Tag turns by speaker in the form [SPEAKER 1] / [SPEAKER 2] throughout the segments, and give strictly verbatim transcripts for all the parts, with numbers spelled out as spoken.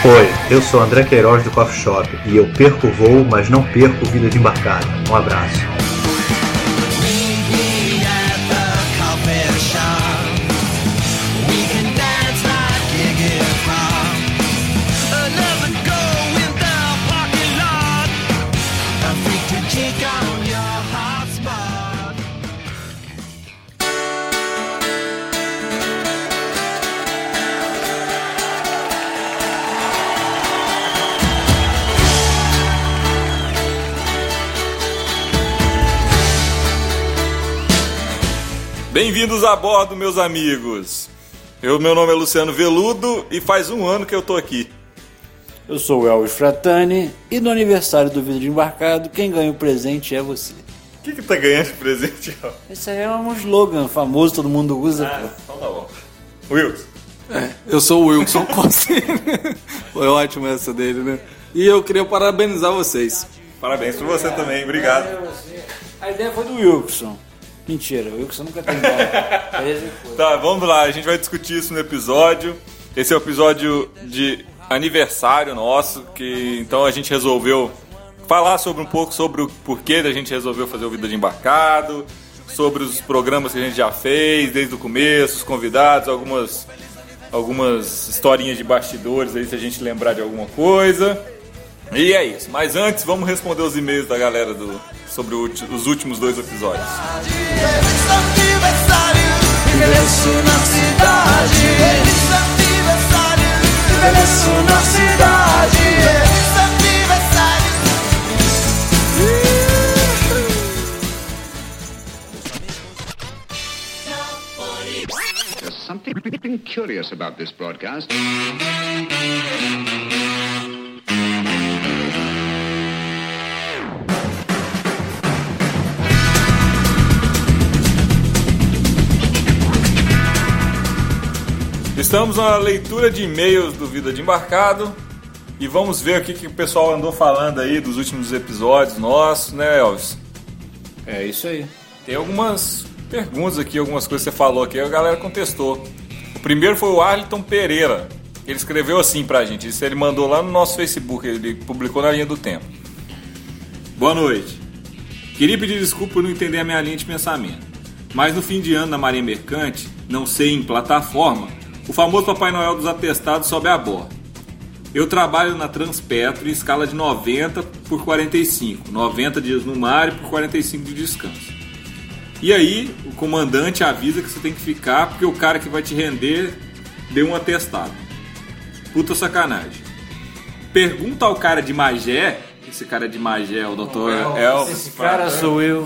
[SPEAKER 1] Oi, eu sou André Queiroz do Coffee Shop e eu perco o voo, mas não perco vida de embarcado. Um abraço.
[SPEAKER 2] Bem-vindos a bordo, meus amigos. Eu, meu nome é Luciano Veludo e faz um ano que eu tô aqui.
[SPEAKER 3] Eu sou o Elvis Fratani e no aniversário do Vida de Embarcado, quem ganha o presente é você.
[SPEAKER 2] O que que tá ganhando de presente, ó?
[SPEAKER 3] Esse aí é um slogan famoso, todo mundo usa.
[SPEAKER 2] Ah, então tá bom. Wilson.
[SPEAKER 4] É, eu sou o Wilson Costa. Foi ótimo essa dele, né? E eu queria parabenizar vocês.
[SPEAKER 2] Parabéns pra você também, obrigado.
[SPEAKER 3] A ideia foi do Wilson. Mentira, o Wilson nunca tem ideia.
[SPEAKER 2] Tá, vamos lá, a gente vai discutir isso no episódio. Esse é o episódio de aniversário nosso, que então a gente resolveu falar sobre um pouco sobre o porquê da gente resolveu fazer o Vida de Embarcado, sobre os programas que a gente já fez desde o começo, os convidados, algumas, algumas historinhas de bastidores aí se a gente lembrar de alguma coisa. E é isso, mas antes vamos responder os e-mails da galera do, sobre o, os últimos dois episódios.
[SPEAKER 5] There's something curious about this broadcast.
[SPEAKER 2] Estamos na leitura de e-mails do Vida de Embarcado e vamos ver o que, que o pessoal andou falando aí dos últimos episódios nossos, né, Elvis?
[SPEAKER 3] É isso aí.
[SPEAKER 2] Tem algumas perguntas aqui, algumas coisas que você falou aqui, a galera contestou. O primeiro foi o Arlington Pereira. Ele escreveu assim pra gente, isso ele mandou lá no nosso Facebook, ele publicou na linha do tempo. Boa noite. Queria pedir desculpa por não entender a minha linha de pensamento, mas no fim de ano na Marinha Mercante, não sei em plataforma, o famoso Papai Noel dos atestados sobe a bordo. Eu trabalho na Transpetro em escala de noventa por quarenta e cinco. noventa dias no mar e por quarenta e cinco de descanso. E aí, o comandante avisa que você tem que ficar porque o cara que vai te render deu um atestado. Puta sacanagem. Pergunta ao cara de Magé, esse cara de Magé é o doutor Elvis.
[SPEAKER 3] Esse cara sou eu.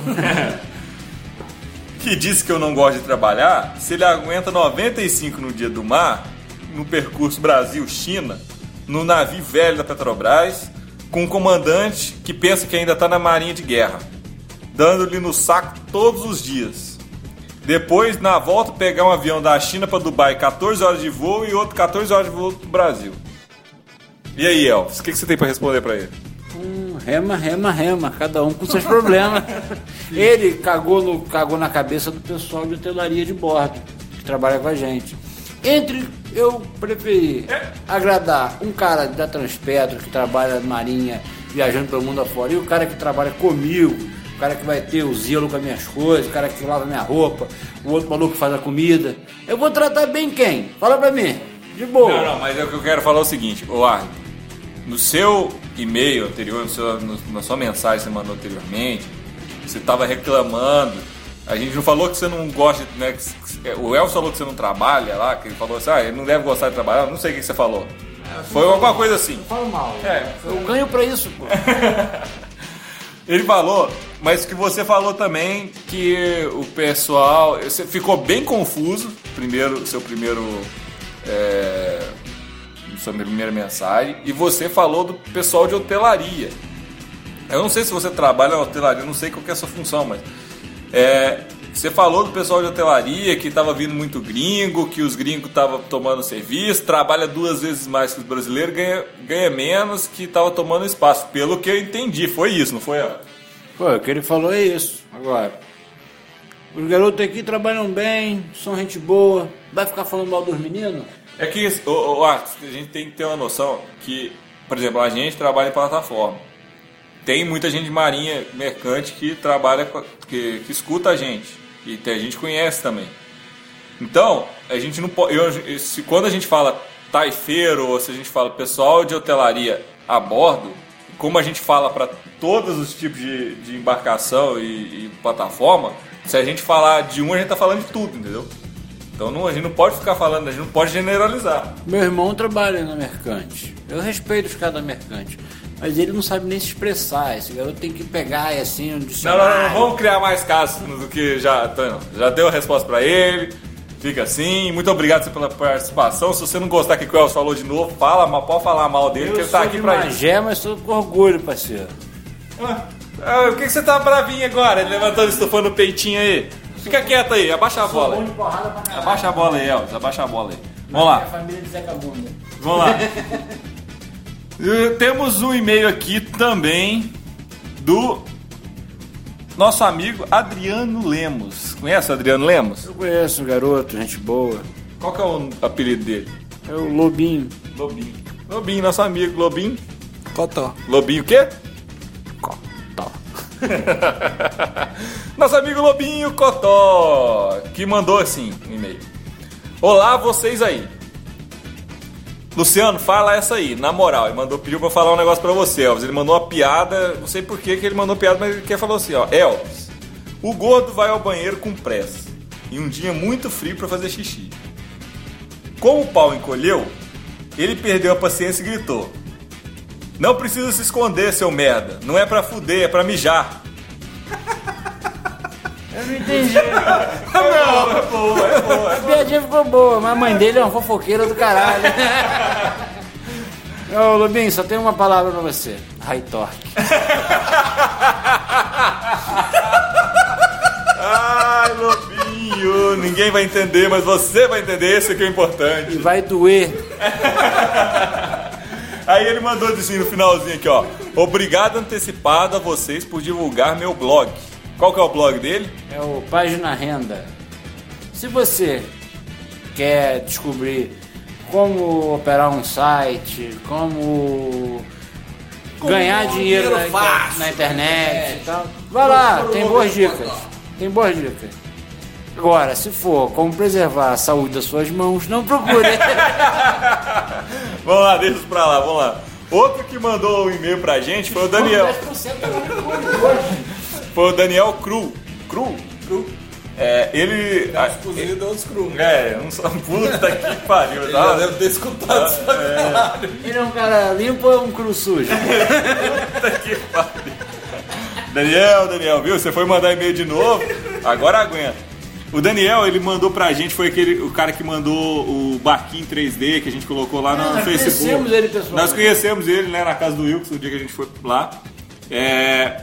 [SPEAKER 2] Que disse que eu não gosto de trabalhar, se ele aguenta noventa e cinco no dia do mar, no percurso Brasil-China, no navio velho da Petrobras, com um comandante que pensa que ainda está na marinha de guerra, dando-lhe no saco todos os dias. Depois, na volta, pegar um avião da China para Dubai, catorze horas de voo, e outro catorze horas de voo para o Brasil. E aí, Elvis, o que, que você tem para responder para ele?
[SPEAKER 3] Hum, rema, rema, rema, cada um com seus problemas. Ele cagou, no, cagou na cabeça do pessoal de hotelaria de bordo, que trabalha com a gente. Entre eu preferi agradar um cara da Transpetro, que trabalha na Marinha, viajando pelo mundo afora, e o cara que trabalha comigo, o cara que vai ter o zelo com as minhas coisas, o cara que lava minha roupa, o outro maluco que faz a comida. Eu vou tratar bem quem? Fala pra mim, de boa.
[SPEAKER 2] Não, não, mas é o que eu quero falar é o seguinte, ô Arthur. No seu e-mail anterior, no seu, no, na sua mensagem que você mandou anteriormente, você estava reclamando. A gente não falou que você não gosta, né? Que, o Elvis falou que você não trabalha lá, que ele falou assim, ah, ele não deve gostar de trabalhar. Não sei o que você falou. Foi alguma coisa assim.
[SPEAKER 3] Não falo mal.
[SPEAKER 2] É.
[SPEAKER 3] Eu ganho pra isso, pô.
[SPEAKER 2] Ele falou, mas que você falou também que o pessoal... Você ficou bem confuso, primeiro, seu primeiro... É, sua primeira mensagem, e você falou do pessoal de hotelaria. Eu não sei se você trabalha na hotelaria, eu não sei qual que é a sua função, mas é, você falou do pessoal de hotelaria que estava vindo muito gringo, que os gringos estavam tomando serviço, trabalha duas vezes mais que os brasileiros, ganha, ganha menos, que estava tomando espaço. Pelo que eu entendi, foi isso, não foi?
[SPEAKER 3] Pô, o que ele falou é isso. Agora, os garotos aqui trabalham bem, são gente boa, vai ficar falando mal dos meninos?
[SPEAKER 2] É que, ô, ô, Arthur, a gente tem que ter uma noção que, por exemplo, a gente trabalha em plataforma. Tem muita gente de marinha mercante que trabalha, com, que, que escuta a gente. E tem, a gente conhece também. Então, a gente não pode... Eu, se, quando a gente fala taifeiro, ou se a gente fala pessoal de hotelaria a bordo, como a gente fala para todos os tipos de, de embarcação e, e plataforma, se a gente falar de um, a gente tá falando de tudo, entendeu? Então não, a gente não pode ficar falando, a gente não pode generalizar.
[SPEAKER 3] Meu irmão trabalha na mercante. Eu respeito os caras da mercante. Mas ele não sabe nem se expressar. Esse garoto tem que pegar e assim, um dicionário.
[SPEAKER 2] Não, não, não, não vamos criar mais casos do que já... Não, já deu a resposta para ele. Fica assim. Muito obrigado pela participação. Se você não gostar que o Elvis falou de novo, fala, mas pode falar mal dele,
[SPEAKER 3] eu
[SPEAKER 2] que ele tá aqui pra
[SPEAKER 3] isso. Eu sou de Magé, mas sou com orgulho, parceiro.
[SPEAKER 2] Ah, ah, por que, que você tá bravinho agora? Ele levantando, estufando o peitinho aí. Fica quieto aí, abaixa a bola. Aí. Abaixa a bola aí, Elvis, abaixa a bola aí. Vamos lá.
[SPEAKER 3] Família de Zeca Bunda.
[SPEAKER 2] Vamos lá. Temos um e-mail aqui também do nosso amigo Adriano Lemos. Conhece o Adriano Lemos?
[SPEAKER 3] Eu conheço o garoto, gente boa.
[SPEAKER 2] Qual que é o apelido dele?
[SPEAKER 3] É o Lobinho.
[SPEAKER 2] Lobinho. Lobinho, nosso amigo Lobinho.
[SPEAKER 4] Cotó.
[SPEAKER 2] Lobinho o quê?
[SPEAKER 3] Cotó.
[SPEAKER 2] Nosso amigo Lobinho Cotó, que mandou assim um e-mail. Olá, vocês aí. Luciano, fala essa aí, na moral. Ele mandou, pediu pra eu falar um negócio pra você, Elvis. Ele mandou uma piada, não sei por que ele mandou piada, mas ele falou assim, ó. Elvis, o gordo vai ao banheiro com pressa e um dia muito frio pra fazer xixi. Como o pau encolheu, ele perdeu a paciência e gritou: não precisa se esconder, seu merda. Não é pra fuder, é pra mijar.
[SPEAKER 3] Eu não entendi.
[SPEAKER 2] Não, é boa, é boa.
[SPEAKER 3] A piadinha ficou boa, mas a mãe dele é uma fofoqueira do caralho. Ô, Lobinho, só tem uma palavra pra você. High torque.
[SPEAKER 2] Ai, Lobinho, ninguém vai entender, mas você vai entender, esse aqui é o importante.
[SPEAKER 3] E vai doer.
[SPEAKER 2] Aí ele mandou assim no finalzinho aqui, ó. Obrigado antecipado a vocês por divulgar meu blog. Qual que é o blog dele?
[SPEAKER 3] É o Página Renda. Se você quer descobrir como operar um site, como, como ganhar dinheiro, dinheiro na, fácil, na internet é. e tal, vai lá, tem boas dicas. Tem boas dicas. Agora, se for como preservar a saúde das suas mãos, não procure.
[SPEAKER 2] Vamos lá, deixa isso pra lá, vamos lá. Outro que mandou um e-mail pra gente foi o Daniel. Foi o Daniel Cru. Cru? Cru. É, ele.
[SPEAKER 4] Uns cozidos e outros cru.
[SPEAKER 2] É, um só puta que pariu.
[SPEAKER 4] Ele
[SPEAKER 2] tá?
[SPEAKER 4] já deve ter escutado isso
[SPEAKER 2] é.
[SPEAKER 3] Ele é um cara limpo ou é um cru sujo?
[SPEAKER 2] Puta que pariu. Daniel, Daniel, viu? Você foi mandar e-mail de novo, agora aguenta. O Daniel, ele mandou pra gente, foi aquele, o cara que mandou o barquinho três D que a gente colocou lá no
[SPEAKER 3] Nós
[SPEAKER 2] Facebook.
[SPEAKER 3] Nós conhecemos ele, pessoal.
[SPEAKER 2] Nós conhecemos ele, né, na casa do Wilkes, no dia que a gente foi lá. É,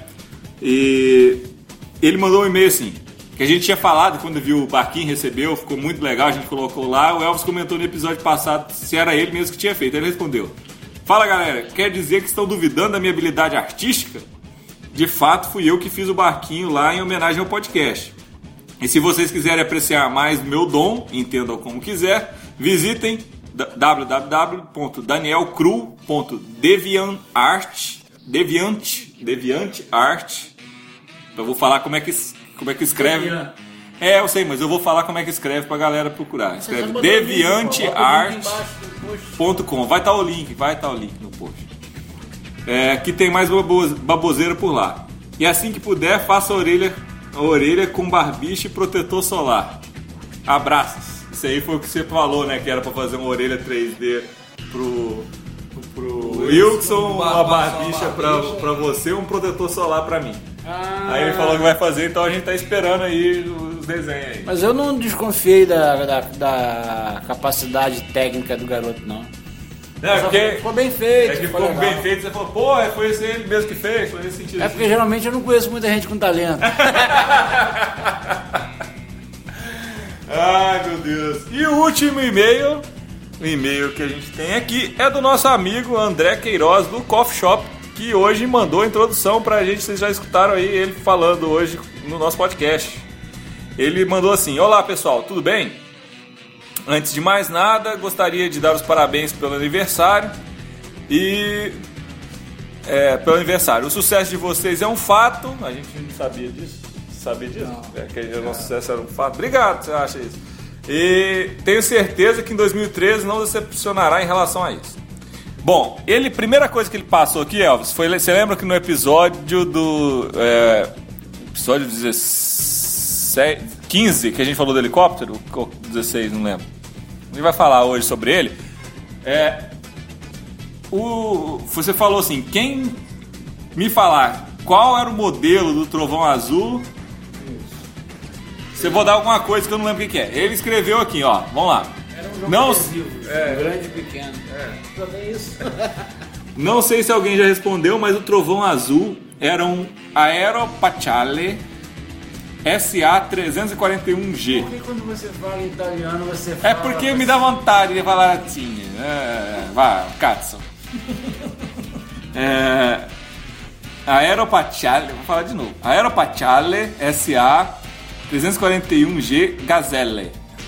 [SPEAKER 2] e ele mandou um e-mail assim, que a gente tinha falado quando viu o barquinho, recebeu, ficou muito legal, a gente colocou lá. O Elvis comentou no episódio passado se era ele mesmo que tinha feito. Ele respondeu: fala, galera, quer dizer que estão duvidando da minha habilidade artística? De fato, fui eu que fiz o barquinho lá em homenagem ao podcast. E se vocês quiserem apreciar mais do meu dom, entendam como quiser, visitem w w w ponto daniel cru ponto deviantart deviant deviantart. Eu vou falar como é que como é que escreve. É, eu sei, mas eu vou falar como é que escreve pra galera procurar. Escreve deviantart ponto com. Vai estar o link, vai estar o link no post. É, que tem mais baboseira por lá. E assim que puder, faça a orelha, a orelha com barbicha e protetor solar. Abraços. Isso aí foi o que você falou, né? Que era pra fazer uma orelha três D pro, pro Wilson, uma barbicha pra, pra você e um protetor solar pra mim. Ah. Aí ele falou que vai fazer, então a gente tá esperando aí os desenhos aí.
[SPEAKER 3] Mas eu não desconfiei da, da, da capacidade técnica do garoto, não.
[SPEAKER 2] É, porque
[SPEAKER 3] ficou bem feito.
[SPEAKER 2] É que ficou legal. Bem feito, você falou, pô, foi esse ele mesmo que fez, foi nesse sentido.
[SPEAKER 3] É porque geralmente eu não conheço muita gente com talento.
[SPEAKER 2] Ai, meu Deus. E o último e-mail, o e-mail que a gente tem aqui é do nosso amigo André Queiroz, do Coffee Shop, que hoje mandou a introdução pra gente, vocês já escutaram aí ele falando hoje no nosso podcast. Ele mandou assim: olá pessoal, tudo bem? Antes de mais nada, gostaria de dar os parabéns pelo aniversário e é, pelo aniversário. O sucesso de vocês é um fato. A gente não sabia disso. Sabia disso? Não. É, que o nosso sucesso era um fato. Obrigado, você acha isso? E tenho certeza que em dois mil e treze não decepcionará em relação a isso. Bom, ele, primeira coisa que ele passou aqui, Elvis, foi, você lembra que no episódio do é, episódio dezesseis, quinze, que a gente falou do helicóptero, ou dezesseis, não lembro. A gente vai falar hoje sobre ele. É, o, você falou assim, quem me falar qual era o modelo do trovão azul, você vou dar alguma coisa que eu não lembro o que, que é. Ele escreveu aqui, ó, vamos lá.
[SPEAKER 3] Era um jogo
[SPEAKER 2] não,
[SPEAKER 3] adesivo, é, grande e pequeno. É. Só tem isso.
[SPEAKER 2] Não sei se alguém já respondeu, mas o trovão azul era um Aeropacciale S A trezentos e quarenta e um G.
[SPEAKER 3] Por que quando você fala em italiano você fala...
[SPEAKER 2] É porque me dá vontade de falar latim. É, vai, cazzo. É, Aeropacciale, vou falar de novo. Aeropacciale S A trezentos e quarenta e um G Gazelle.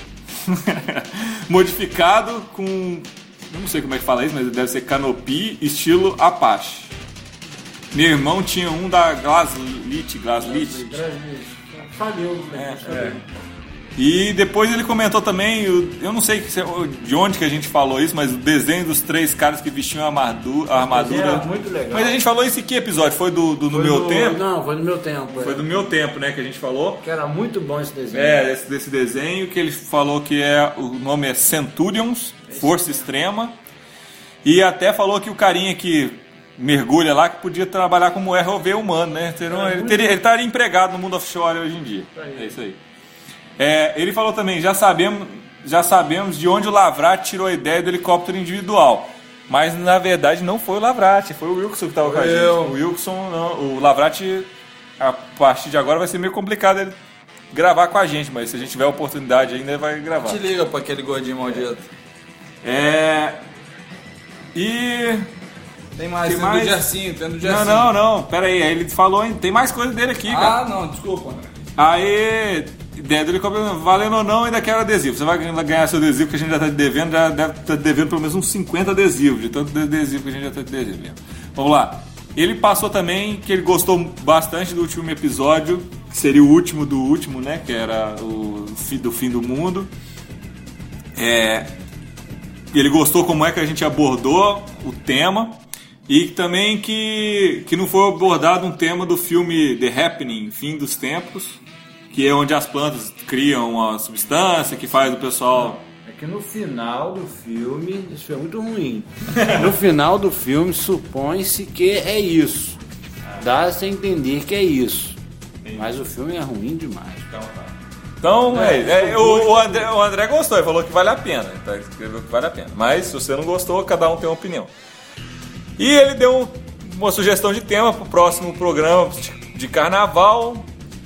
[SPEAKER 2] Modificado com... eu não sei como é que fala isso, mas deve ser canopy estilo Apache. Meu irmão tinha um da Glaslit, Glaslit.
[SPEAKER 3] Falhou, né?
[SPEAKER 2] É, é. E depois ele comentou também, eu não sei de onde que a gente falou isso, mas o desenho dos três caras que vestiam a armadura. A armadura.
[SPEAKER 3] Muito legal.
[SPEAKER 2] Mas a gente falou isso em que episódio? Foi do, do No Meu
[SPEAKER 3] do,
[SPEAKER 2] Tempo?
[SPEAKER 3] Não, foi no Meu Tempo.
[SPEAKER 2] Foi
[SPEAKER 3] é.
[SPEAKER 2] do Meu Tempo, né, que a gente falou.
[SPEAKER 3] Que era muito bom esse desenho.
[SPEAKER 2] É, esse, desse desenho que ele falou que é, o nome é Centurions, Força Extrema. E até falou que o carinha que mergulha lá que podia trabalhar como R O V humano, né? Ele, teria, ele estaria empregado no mundo offshore hoje em dia. É isso aí. É, ele falou também, já sabemos, já sabemos de onde o Lavrati tirou a ideia do helicóptero individual. Mas na verdade não foi o Lavrati, foi o Wilson que estava com a gente. O Wilson, não, o Lavrati, a partir de agora vai ser meio complicado ele gravar com a gente, mas se a gente tiver a oportunidade ainda ele vai gravar.
[SPEAKER 4] Te liga pra aquele gordinho maldito.
[SPEAKER 2] É... E...
[SPEAKER 4] Tem mais,
[SPEAKER 2] tem
[SPEAKER 4] tem
[SPEAKER 2] mais...
[SPEAKER 4] do Gersinho, tem do
[SPEAKER 2] Não,
[SPEAKER 4] Gersinho.
[SPEAKER 2] não, não, pera aí, ele falou, hein? Tem mais coisa dele aqui, cara.
[SPEAKER 4] Ah, não, desculpa, André.
[SPEAKER 2] Aí, ideia do helicóptero, valendo ou não, ainda quero adesivo. Você vai ganhar seu adesivo que a gente já está devendo, já deve estar devendo pelo menos uns cinquenta adesivos, de tanto adesivo que a gente já está devendo. Vamos lá. Ele passou também que ele gostou bastante do último episódio, que seria o último do último, né? Que era o fim do fim do mundo. É, ele gostou como é que a gente abordou o tema. E também que, que não foi abordado um tema do filme The Happening, Fim dos Tempos, que é onde as plantas criam uma substância que faz o pessoal...
[SPEAKER 3] É que no final do filme, isso é muito ruim. No final do filme supõe-se que é isso. Dá-se a entender que é isso. Mas o filme é ruim demais.
[SPEAKER 2] Então, é, é, é, o, o, André, o André gostou, ele falou que vale a pena. Ele escreveu que vale a pena. Mas se você não gostou, cada um tem uma opinião. E ele deu uma sugestão de tema para o próximo programa de carnaval,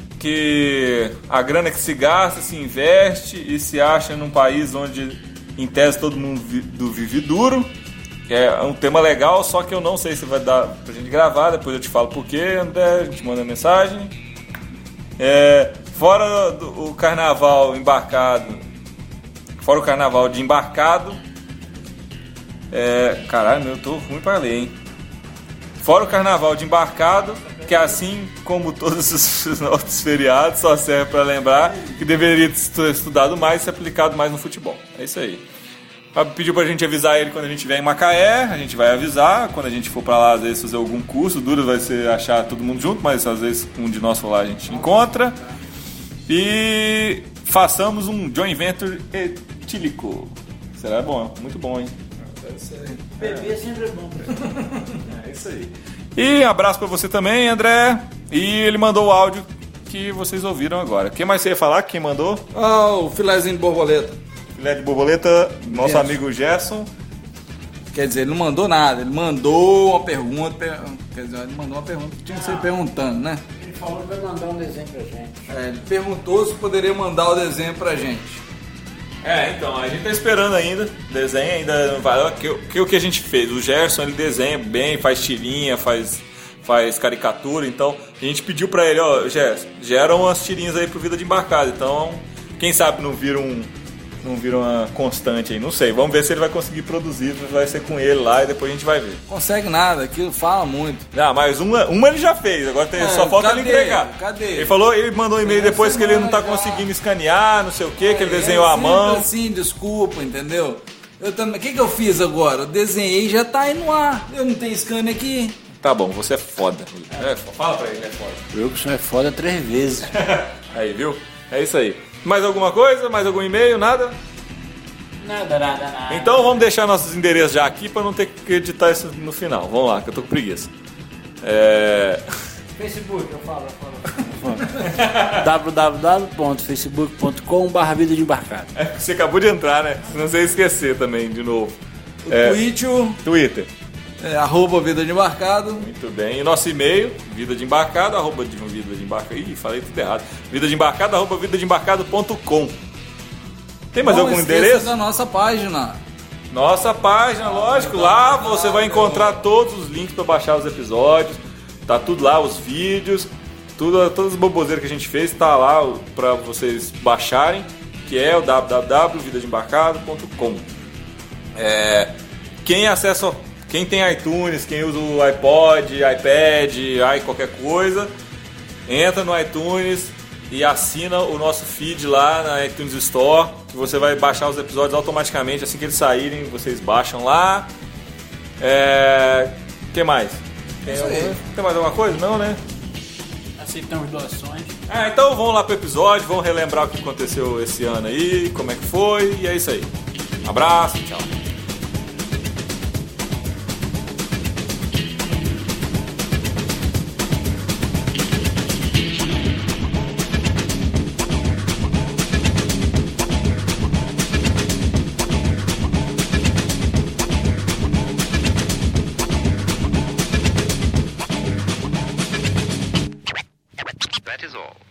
[SPEAKER 2] que a grana que se gasta, se investe e se acha num país onde, em tese, todo mundo vive duro. É um tema legal, só que eu não sei se vai dar pra gente gravar, depois eu te falo por quê, André, a gente manda mensagem. É, fora do, o carnaval embarcado, fora o carnaval de embarcado, É, caralho, eu tô ruim pra ler, hein? Fora o carnaval de embarcado, que assim como todos os outros feriados, só serve pra lembrar que deveria ter estudado mais e se aplicado mais no futebol. É isso aí. Pediu pra gente avisar ele quando a gente estiver em Macaé, a gente vai avisar. Quando a gente for pra lá, às vezes fazer algum curso, o duro vai ser achar todo mundo junto, mas às vezes um de nós for lá a gente encontra. E façamos um joint venture etílico. Será bom, muito bom, hein?
[SPEAKER 3] Beber sempre é bom.
[SPEAKER 2] É isso aí. E abraço pra você também, André. E ele mandou o áudio que vocês ouviram agora. Quem mais você ia falar? Quem mandou?
[SPEAKER 4] Ah, o filézinho de borboleta.
[SPEAKER 2] Filé de borboleta, nosso
[SPEAKER 4] Gerson.
[SPEAKER 2] amigo Gerson.
[SPEAKER 4] Quer dizer, ele não mandou nada, ele mandou uma pergunta. Per... Quer dizer, ele mandou uma pergunta que tinha que ser perguntando, né?
[SPEAKER 3] Ele falou que vai mandar um desenho pra gente.
[SPEAKER 4] É, ele perguntou se poderia mandar o desenho pra gente.
[SPEAKER 2] É, então, a gente tá esperando ainda. Desenho ainda não vai. Que, que o que a gente fez? O Gerson, ele desenha bem, faz tirinha, faz, faz caricatura. Então, a gente pediu pra ele, ó, Gerson, gera umas tirinhas aí pro Vida de Embarcado. Então, quem sabe não vira um, não vira uma constante aí. Não sei, vamos ver se ele vai conseguir produzir, vai ser com ele lá e depois a gente vai ver.
[SPEAKER 4] Consegue nada, aquilo fala muito.
[SPEAKER 2] Ah, mas uma, uma ele já fez, agora tem,
[SPEAKER 4] É,
[SPEAKER 2] só falta
[SPEAKER 4] cadê?
[SPEAKER 2] ele entregar.
[SPEAKER 4] Cadê?
[SPEAKER 2] Ele falou, ele mandou um e-mail
[SPEAKER 4] Tem
[SPEAKER 2] depois que ele não tá
[SPEAKER 4] semana já.
[SPEAKER 2] conseguindo escanear, não sei o que, que ele desenhou
[SPEAKER 4] é
[SPEAKER 2] à
[SPEAKER 4] sempre
[SPEAKER 2] mão.
[SPEAKER 4] assim, desculpa, entendeu? Eu também. O que, que eu fiz agora? Eu desenhei e já tá aí no ar. Eu não tenho scanner aqui.
[SPEAKER 2] Tá bom, você é foda. É, fala pra ele, é foda.
[SPEAKER 3] O Wilson é foda três vezes.
[SPEAKER 2] Aí, viu? É isso aí. Mais alguma coisa? Mais algum e-mail? Nada?
[SPEAKER 3] Nada, nada, nada.
[SPEAKER 2] Então vamos deixar nossos endereços já aqui pra não ter que editar isso no final. Vamos lá, que eu tô com preguiça. É...
[SPEAKER 3] Facebook, eu falo, eu falo. w w w ponto facebook ponto com barra vida de embarcado.
[SPEAKER 2] é, Você acabou de entrar, né? Senão você ia esquecer também, de novo.
[SPEAKER 4] O
[SPEAKER 2] É,
[SPEAKER 4] tweet, o,
[SPEAKER 2] Twitter.
[SPEAKER 4] é, arroba Vida de Embarcado.
[SPEAKER 2] Muito bem. E nosso e-mail, vida de embarcado, arroba de vida de embarcado. Ih, falei tudo errado. Vida de embarcado, arroba vida de embarcado ponto com. Tem mais
[SPEAKER 4] Não
[SPEAKER 2] algum
[SPEAKER 4] esqueça
[SPEAKER 2] endereço?
[SPEAKER 4] da nossa página.
[SPEAKER 2] Nossa página, lógico. Lá você vai encontrar todos os links para baixar os episódios. Tá tudo lá, os vídeos, tudo, todas as boboseiras que a gente fez, tá lá para vocês baixarem, que é o w w w ponto vida de embarcado ponto com. É, quem acessa, quem tem iTunes, quem usa o iPod, iPad, i qualquer coisa, entra no iTunes e assina o nosso feed lá na iTunes Store, que você vai baixar os episódios automaticamente assim que eles saírem, vocês baixam lá. É, que mais? Tem,
[SPEAKER 4] Isso aí.
[SPEAKER 2] alguma- tem mais alguma coisa? Não, né?
[SPEAKER 3] Aceitamos doações.
[SPEAKER 2] Ah, então vamos lá pro episódio, vamos relembrar o que aconteceu esse ano aí, como é que foi, e é isso aí. Abraço, tchau.
[SPEAKER 5] That is all.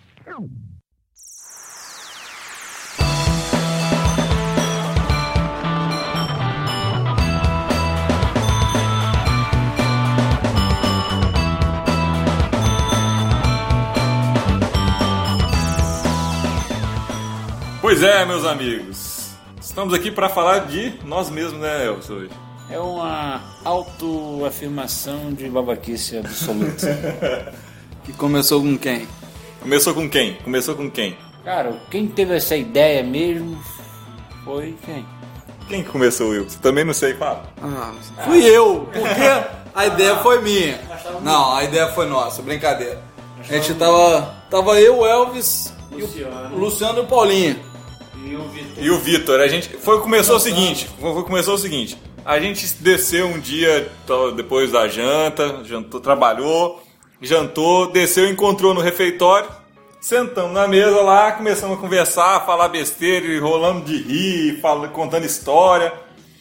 [SPEAKER 2] Pois é, meus amigos, estamos aqui para falar de nós mesmos, né, Elcio, hoje?
[SPEAKER 3] É uma autoafirmação de babaquice absoluta.
[SPEAKER 4] Que começou com quem?
[SPEAKER 2] Começou com quem? Começou com quem?
[SPEAKER 3] Cara, quem teve essa ideia mesmo foi quem?
[SPEAKER 2] Quem que começou, Wilson? Também não sei, fala.
[SPEAKER 4] Ah, fui eu, porque a ideia foi minha. Não, a ideia foi nossa, brincadeira. A gente tava. Tava eu, o Elvis, e o Luciano e o Paulinho.
[SPEAKER 3] E o Vitor.
[SPEAKER 2] E o Vitor, a gente foi começou o seguinte, foi, começou o seguinte. A gente desceu um dia to- depois da janta, jantou, trabalhou, jantou, desceu, encontrou no refeitório, sentamos na mesa lá, começamos a conversar, falar besteira, e rolando de rir, falando, contando história.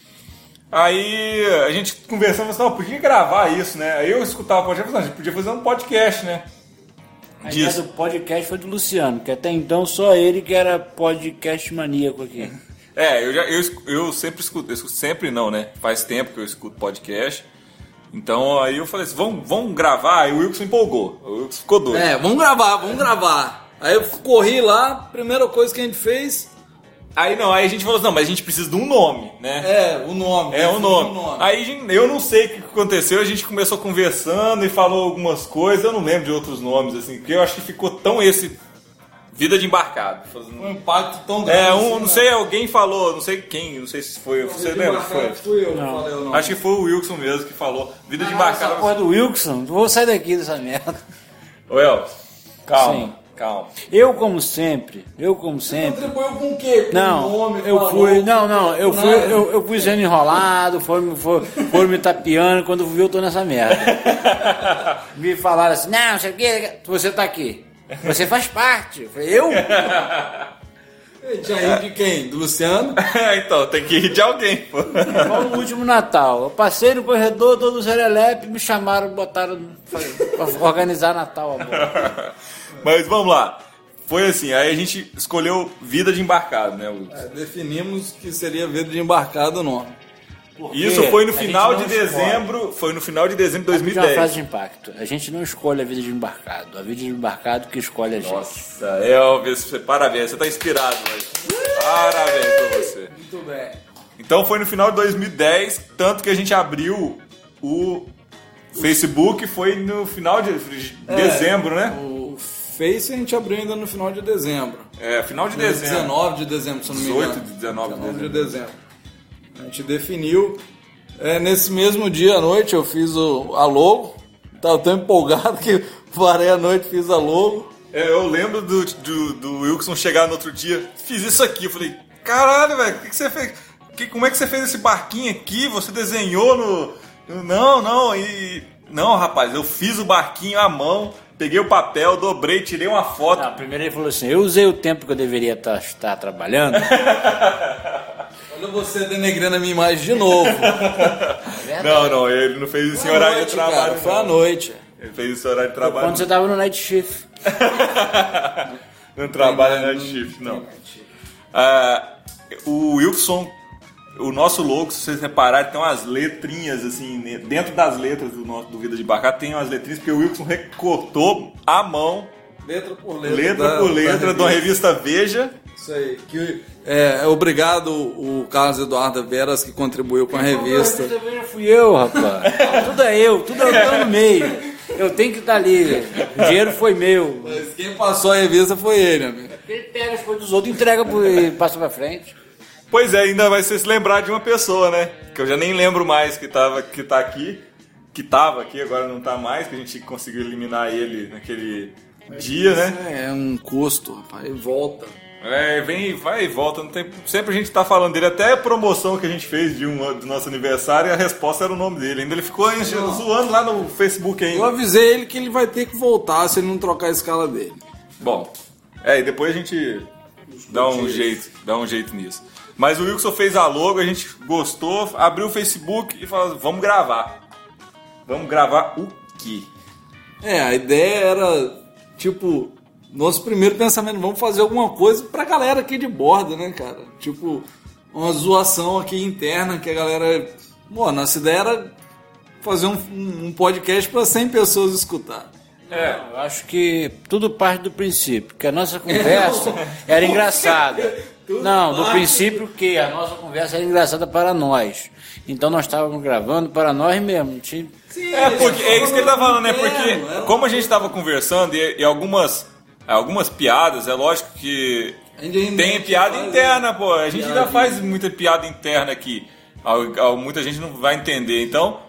[SPEAKER 2] Aí a gente conversando, assim, não, podia gravar isso, né? Aí eu escutava o podcast, não, a gente podia fazer um podcast, né?
[SPEAKER 3] A ideia
[SPEAKER 2] Disso.
[SPEAKER 3] do podcast foi do Luciano, que até então só ele que era podcast maníaco aqui.
[SPEAKER 2] É, eu, já, eu, esc- eu sempre escuto, eu escuto, sempre não, né? Faz tempo que eu escuto podcast. Então aí eu falei assim, vamos, vamos gravar, aí o Wilson empolgou, o Wilson ficou doido.
[SPEAKER 4] É, vamos gravar, vamos gravar. Aí eu corri lá, primeira coisa que a gente fez
[SPEAKER 2] Aí não, aí a gente falou assim, não, mas a gente precisa de um nome, né?
[SPEAKER 4] é o nome.
[SPEAKER 2] É, o nome.
[SPEAKER 4] Um nome.
[SPEAKER 2] Aí gente- eu não sei o que aconteceu, a gente começou conversando e falou algumas coisas, eu não lembro de outros nomes, assim, porque eu acho que ficou tão esse Vida de Embarcado.
[SPEAKER 4] Um impacto tão grande.
[SPEAKER 2] É, um,
[SPEAKER 4] assim,
[SPEAKER 2] não
[SPEAKER 4] né?
[SPEAKER 2] sei, alguém falou, não sei quem, não sei se foi, você
[SPEAKER 4] De
[SPEAKER 2] lembra?
[SPEAKER 4] Embarcado
[SPEAKER 2] Foi.
[SPEAKER 4] Fui eu que
[SPEAKER 3] Não.
[SPEAKER 4] falei o nome.
[SPEAKER 2] Acho que foi o Wilson mesmo que falou. Vida de
[SPEAKER 3] Essa
[SPEAKER 2] Embarcado.
[SPEAKER 3] porra do Wilson, vou sair daqui dessa merda.
[SPEAKER 2] Ô Elvis, calma,
[SPEAKER 3] Sim.
[SPEAKER 2] calma.
[SPEAKER 3] Eu, como sempre, eu, como sempre.
[SPEAKER 4] Contribuiu com o quê? Com
[SPEAKER 3] Não,
[SPEAKER 4] o nome,
[SPEAKER 3] eu
[SPEAKER 4] falou,
[SPEAKER 3] fui, não, não, eu fui,
[SPEAKER 4] nada.
[SPEAKER 3] eu, eu fui sendo enrolado, foram, foram, foram me tapeando, quando viu eu tô nessa merda. Me falaram assim, não, sei o que, você tá aqui, você faz parte. Eu falei, eu?
[SPEAKER 4] Tinha rir de quem? Do Luciano?
[SPEAKER 2] Então, tem que ir de alguém, pô.
[SPEAKER 3] Igual no último Natal, eu passei no corredor, todo serelepe, me chamaram, botaram pra organizar Natal agora.
[SPEAKER 2] Mas vamos lá. Foi assim, aí a gente escolheu Vida de Embarcado, né, Wilson?
[SPEAKER 4] É, definimos que seria Vida de Embarcado o nome.
[SPEAKER 3] Porque
[SPEAKER 2] Isso foi no
[SPEAKER 3] a gente
[SPEAKER 2] final
[SPEAKER 3] não
[SPEAKER 2] de
[SPEAKER 3] escolhe.
[SPEAKER 2] dezembro, foi no final de dezembro de dois mil e
[SPEAKER 3] Uma frase
[SPEAKER 2] dez.
[SPEAKER 3] de impacto. A gente não escolhe a vida de embarcado. A vida de embarcado que escolhe a gente.
[SPEAKER 2] Nossa, Elvis, você- parabéns, você tá inspirado hoje. Parabéns pra você.
[SPEAKER 4] Muito bem.
[SPEAKER 2] Então foi no final de dois mil e dez, tanto que a gente abriu o Facebook, foi no final de dezembro,
[SPEAKER 4] é,
[SPEAKER 2] né?
[SPEAKER 4] O Face a gente abriu ainda no final de dezembro.
[SPEAKER 2] É, final de
[SPEAKER 4] Dia
[SPEAKER 2] dezembro.
[SPEAKER 4] dezenove de dezembro, se eu não me engano.
[SPEAKER 2] dezoito de dezenove de
[SPEAKER 4] de dezembro. A gente definiu. É, nesse mesmo dia à noite eu fiz o, a logo. Tava tão empolgado que parei à noite e fiz a logo.
[SPEAKER 2] É, eu lembro do, do, do Wilson chegar no outro dia, fiz isso aqui. Eu falei, caralho, velho, o que, que você fez? Que, como é que você fez esse barquinho aqui? Você desenhou no... no não, não, e... Não, rapaz, eu fiz o barquinho à mão, peguei o papel, dobrei, tirei uma foto.
[SPEAKER 3] Não, primeiro ele falou assim, eu usei o tempo que eu deveria estar, estar trabalhando.
[SPEAKER 4] Olha você denegrindo a minha imagem de novo.
[SPEAKER 3] É
[SPEAKER 2] não, não, ele não fez isso em
[SPEAKER 4] Foi à
[SPEAKER 2] horário
[SPEAKER 4] noite,
[SPEAKER 2] de trabalho.
[SPEAKER 4] cara, foi à
[SPEAKER 2] não.
[SPEAKER 4] noite.
[SPEAKER 2] Ele fez isso em horário de trabalho.
[SPEAKER 3] Quando você tava no night shift.
[SPEAKER 2] Não trabalha na shift, não. Ah, o Wilson, o nosso logo, se vocês repararem, tem umas letrinhas assim, dentro das letras do nosso do Vida de Embarcado tem umas letrinhas, porque o Wilson recortou à mão,
[SPEAKER 4] Letra por letra.
[SPEAKER 2] letra
[SPEAKER 4] da-
[SPEAKER 2] por
[SPEAKER 4] da
[SPEAKER 2] letra, de uma revista Veja.
[SPEAKER 4] Isso aí. Que, é, obrigado o Carlos Eduardo Veras que contribuiu com a revista.
[SPEAKER 3] A revista fui eu, rapaz. Tudo é eu, tudo eu tô no meio. Eu tenho que estar ali. O dinheiro foi meu.
[SPEAKER 4] Mas quem passou a revista foi ele, amigo.
[SPEAKER 3] Ele pega as coisas dos outros, entrega pro- e passa pra frente.
[SPEAKER 2] Pois é, ainda vai se lembrar de uma pessoa, né? Que eu já nem lembro mais que, tava, que tá aqui. Que tava aqui, agora não tá mais, que a gente conseguiu eliminar ele naquele dia, né?
[SPEAKER 4] É um custo, rapaz. E volta.
[SPEAKER 2] É, vem, vai e volta. Não tem, sempre a gente tá falando dele. Até a promoção que a gente fez de um, do nosso aniversário, a resposta era o nome dele. Ainda ele ficou zoando lá no Facebook
[SPEAKER 4] Eu
[SPEAKER 2] ainda.
[SPEAKER 4] avisei ele que ele vai ter que voltar se ele não trocar a escala dele.
[SPEAKER 2] Bom, é, e depois a gente dá um jeito, dá um jeito nisso. Mas o Wilson fez a logo, a gente gostou, abriu o Facebook e falou, vamos gravar. Vamos gravar o quê?
[SPEAKER 4] É, a ideia era, tipo, nosso primeiro pensamento, vamos fazer alguma coisa pra galera aqui de bordo, né, cara? Tipo, uma zoação aqui interna que a galera... Pô, nossa ideia era fazer um, um podcast pra cem pessoas escutar.
[SPEAKER 2] É,
[SPEAKER 3] Eu acho que tudo parte do princípio, que a nossa conversa era engraçada. Não, do princípio que a nossa conversa era engraçada para nós. Então nós estávamos gravando para nós mesmos. Não tinha...
[SPEAKER 2] é, porque, é isso que ele tá falando, né? Porque como a gente tava conversando e, e algumas, algumas piadas, é lógico que
[SPEAKER 4] A gente ainda
[SPEAKER 2] tem piada
[SPEAKER 4] faz,
[SPEAKER 2] interna, pô. A gente ainda
[SPEAKER 4] piadinha.
[SPEAKER 2] faz muita piada interna aqui. Al- al- Muita gente não vai entender. Então,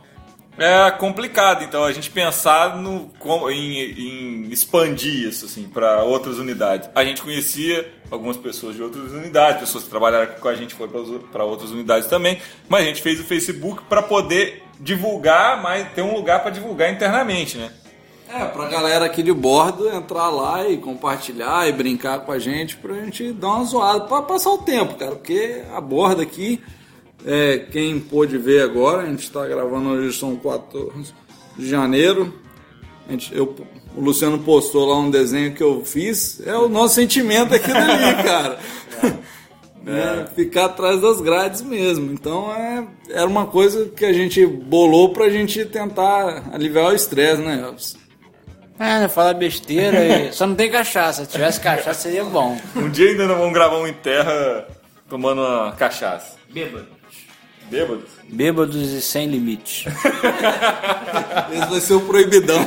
[SPEAKER 2] é complicado. Então, a gente pensar no, como- em, em expandir isso, assim, para outras unidades. A gente conhecia algumas pessoas de outras unidades, pessoas que trabalharam com a gente foram para outras unidades também. Mas a gente fez o Facebook para poder divulgar, mas ter um lugar para divulgar internamente, né?
[SPEAKER 4] É, pra galera aqui de bordo entrar lá e compartilhar e brincar com a gente pra gente dar uma zoada, pra passar o tempo, cara, porque a borda aqui, é, quem pôde ver agora, a gente tá gravando hoje, são quatorze de janeiro, a gente, eu, o Luciano postou lá um desenho que eu fiz, é o nosso sentimento aqui dali, cara. É, ficar atrás das grades mesmo. Então é, era uma coisa que a gente bolou pra gente tentar aliviar o estresse, né, Elvis?
[SPEAKER 3] Ah, fala besteira e... Só não tem cachaça. Se tivesse cachaça seria bom.
[SPEAKER 2] Um dia ainda nós vamos gravar um em terra tomando uma cachaça.
[SPEAKER 3] Bêbados.
[SPEAKER 2] Bêbados?
[SPEAKER 3] Bêbados e sem limite.
[SPEAKER 4] Esse vai ser o proibidão.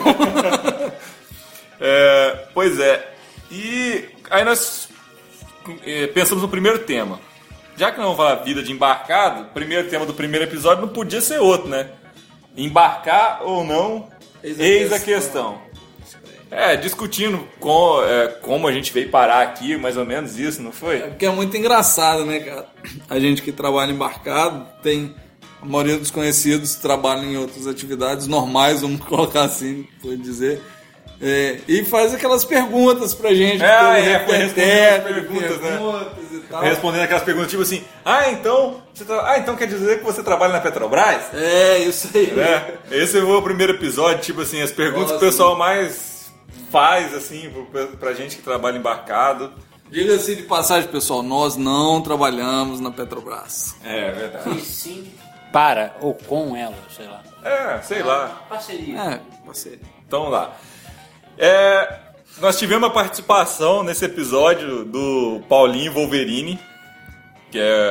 [SPEAKER 2] É, pois é. E aí nós é, pensamos no primeiro tema. Já que não vamos falar vida de embarcado, o primeiro tema do primeiro episódio não podia ser outro, né? Embarcar ou não, eis a, eis a questão. questão. É, discutindo com, é, como a gente veio parar aqui, mais ou menos isso, não foi?
[SPEAKER 4] É porque é muito engraçado, né, cara? A gente que trabalha embarcado, tem... A maioria dos conhecidos trabalham em outras atividades normais, vamos colocar assim, por dizer. É, e faz aquelas perguntas pra gente.
[SPEAKER 2] É,
[SPEAKER 4] pelo
[SPEAKER 2] é, foi respondendo
[SPEAKER 4] repertório,
[SPEAKER 2] as perguntas, né?
[SPEAKER 4] perguntas e tal.
[SPEAKER 2] Respondendo aquelas perguntas tipo assim, ah, então, você tra... ah, então quer dizer que você trabalha na Petrobras?
[SPEAKER 4] É, isso aí.
[SPEAKER 2] É, esse foi o primeiro episódio, tipo assim, as perguntas
[SPEAKER 4] Nossa,
[SPEAKER 2] que o pessoal mais faz, assim, pra, pra gente que trabalha embarcado.
[SPEAKER 4] Diga-se de passagem, pessoal, nós não trabalhamos na Petrobras.
[SPEAKER 2] É, verdade.
[SPEAKER 3] E sim, para ou com ela, sei lá.
[SPEAKER 2] É, sei lá.
[SPEAKER 3] Parceria.
[SPEAKER 4] É, parceiro.
[SPEAKER 2] Então lá. É, nós tivemos a participação nesse episódio do Paulinho Wolverine, que é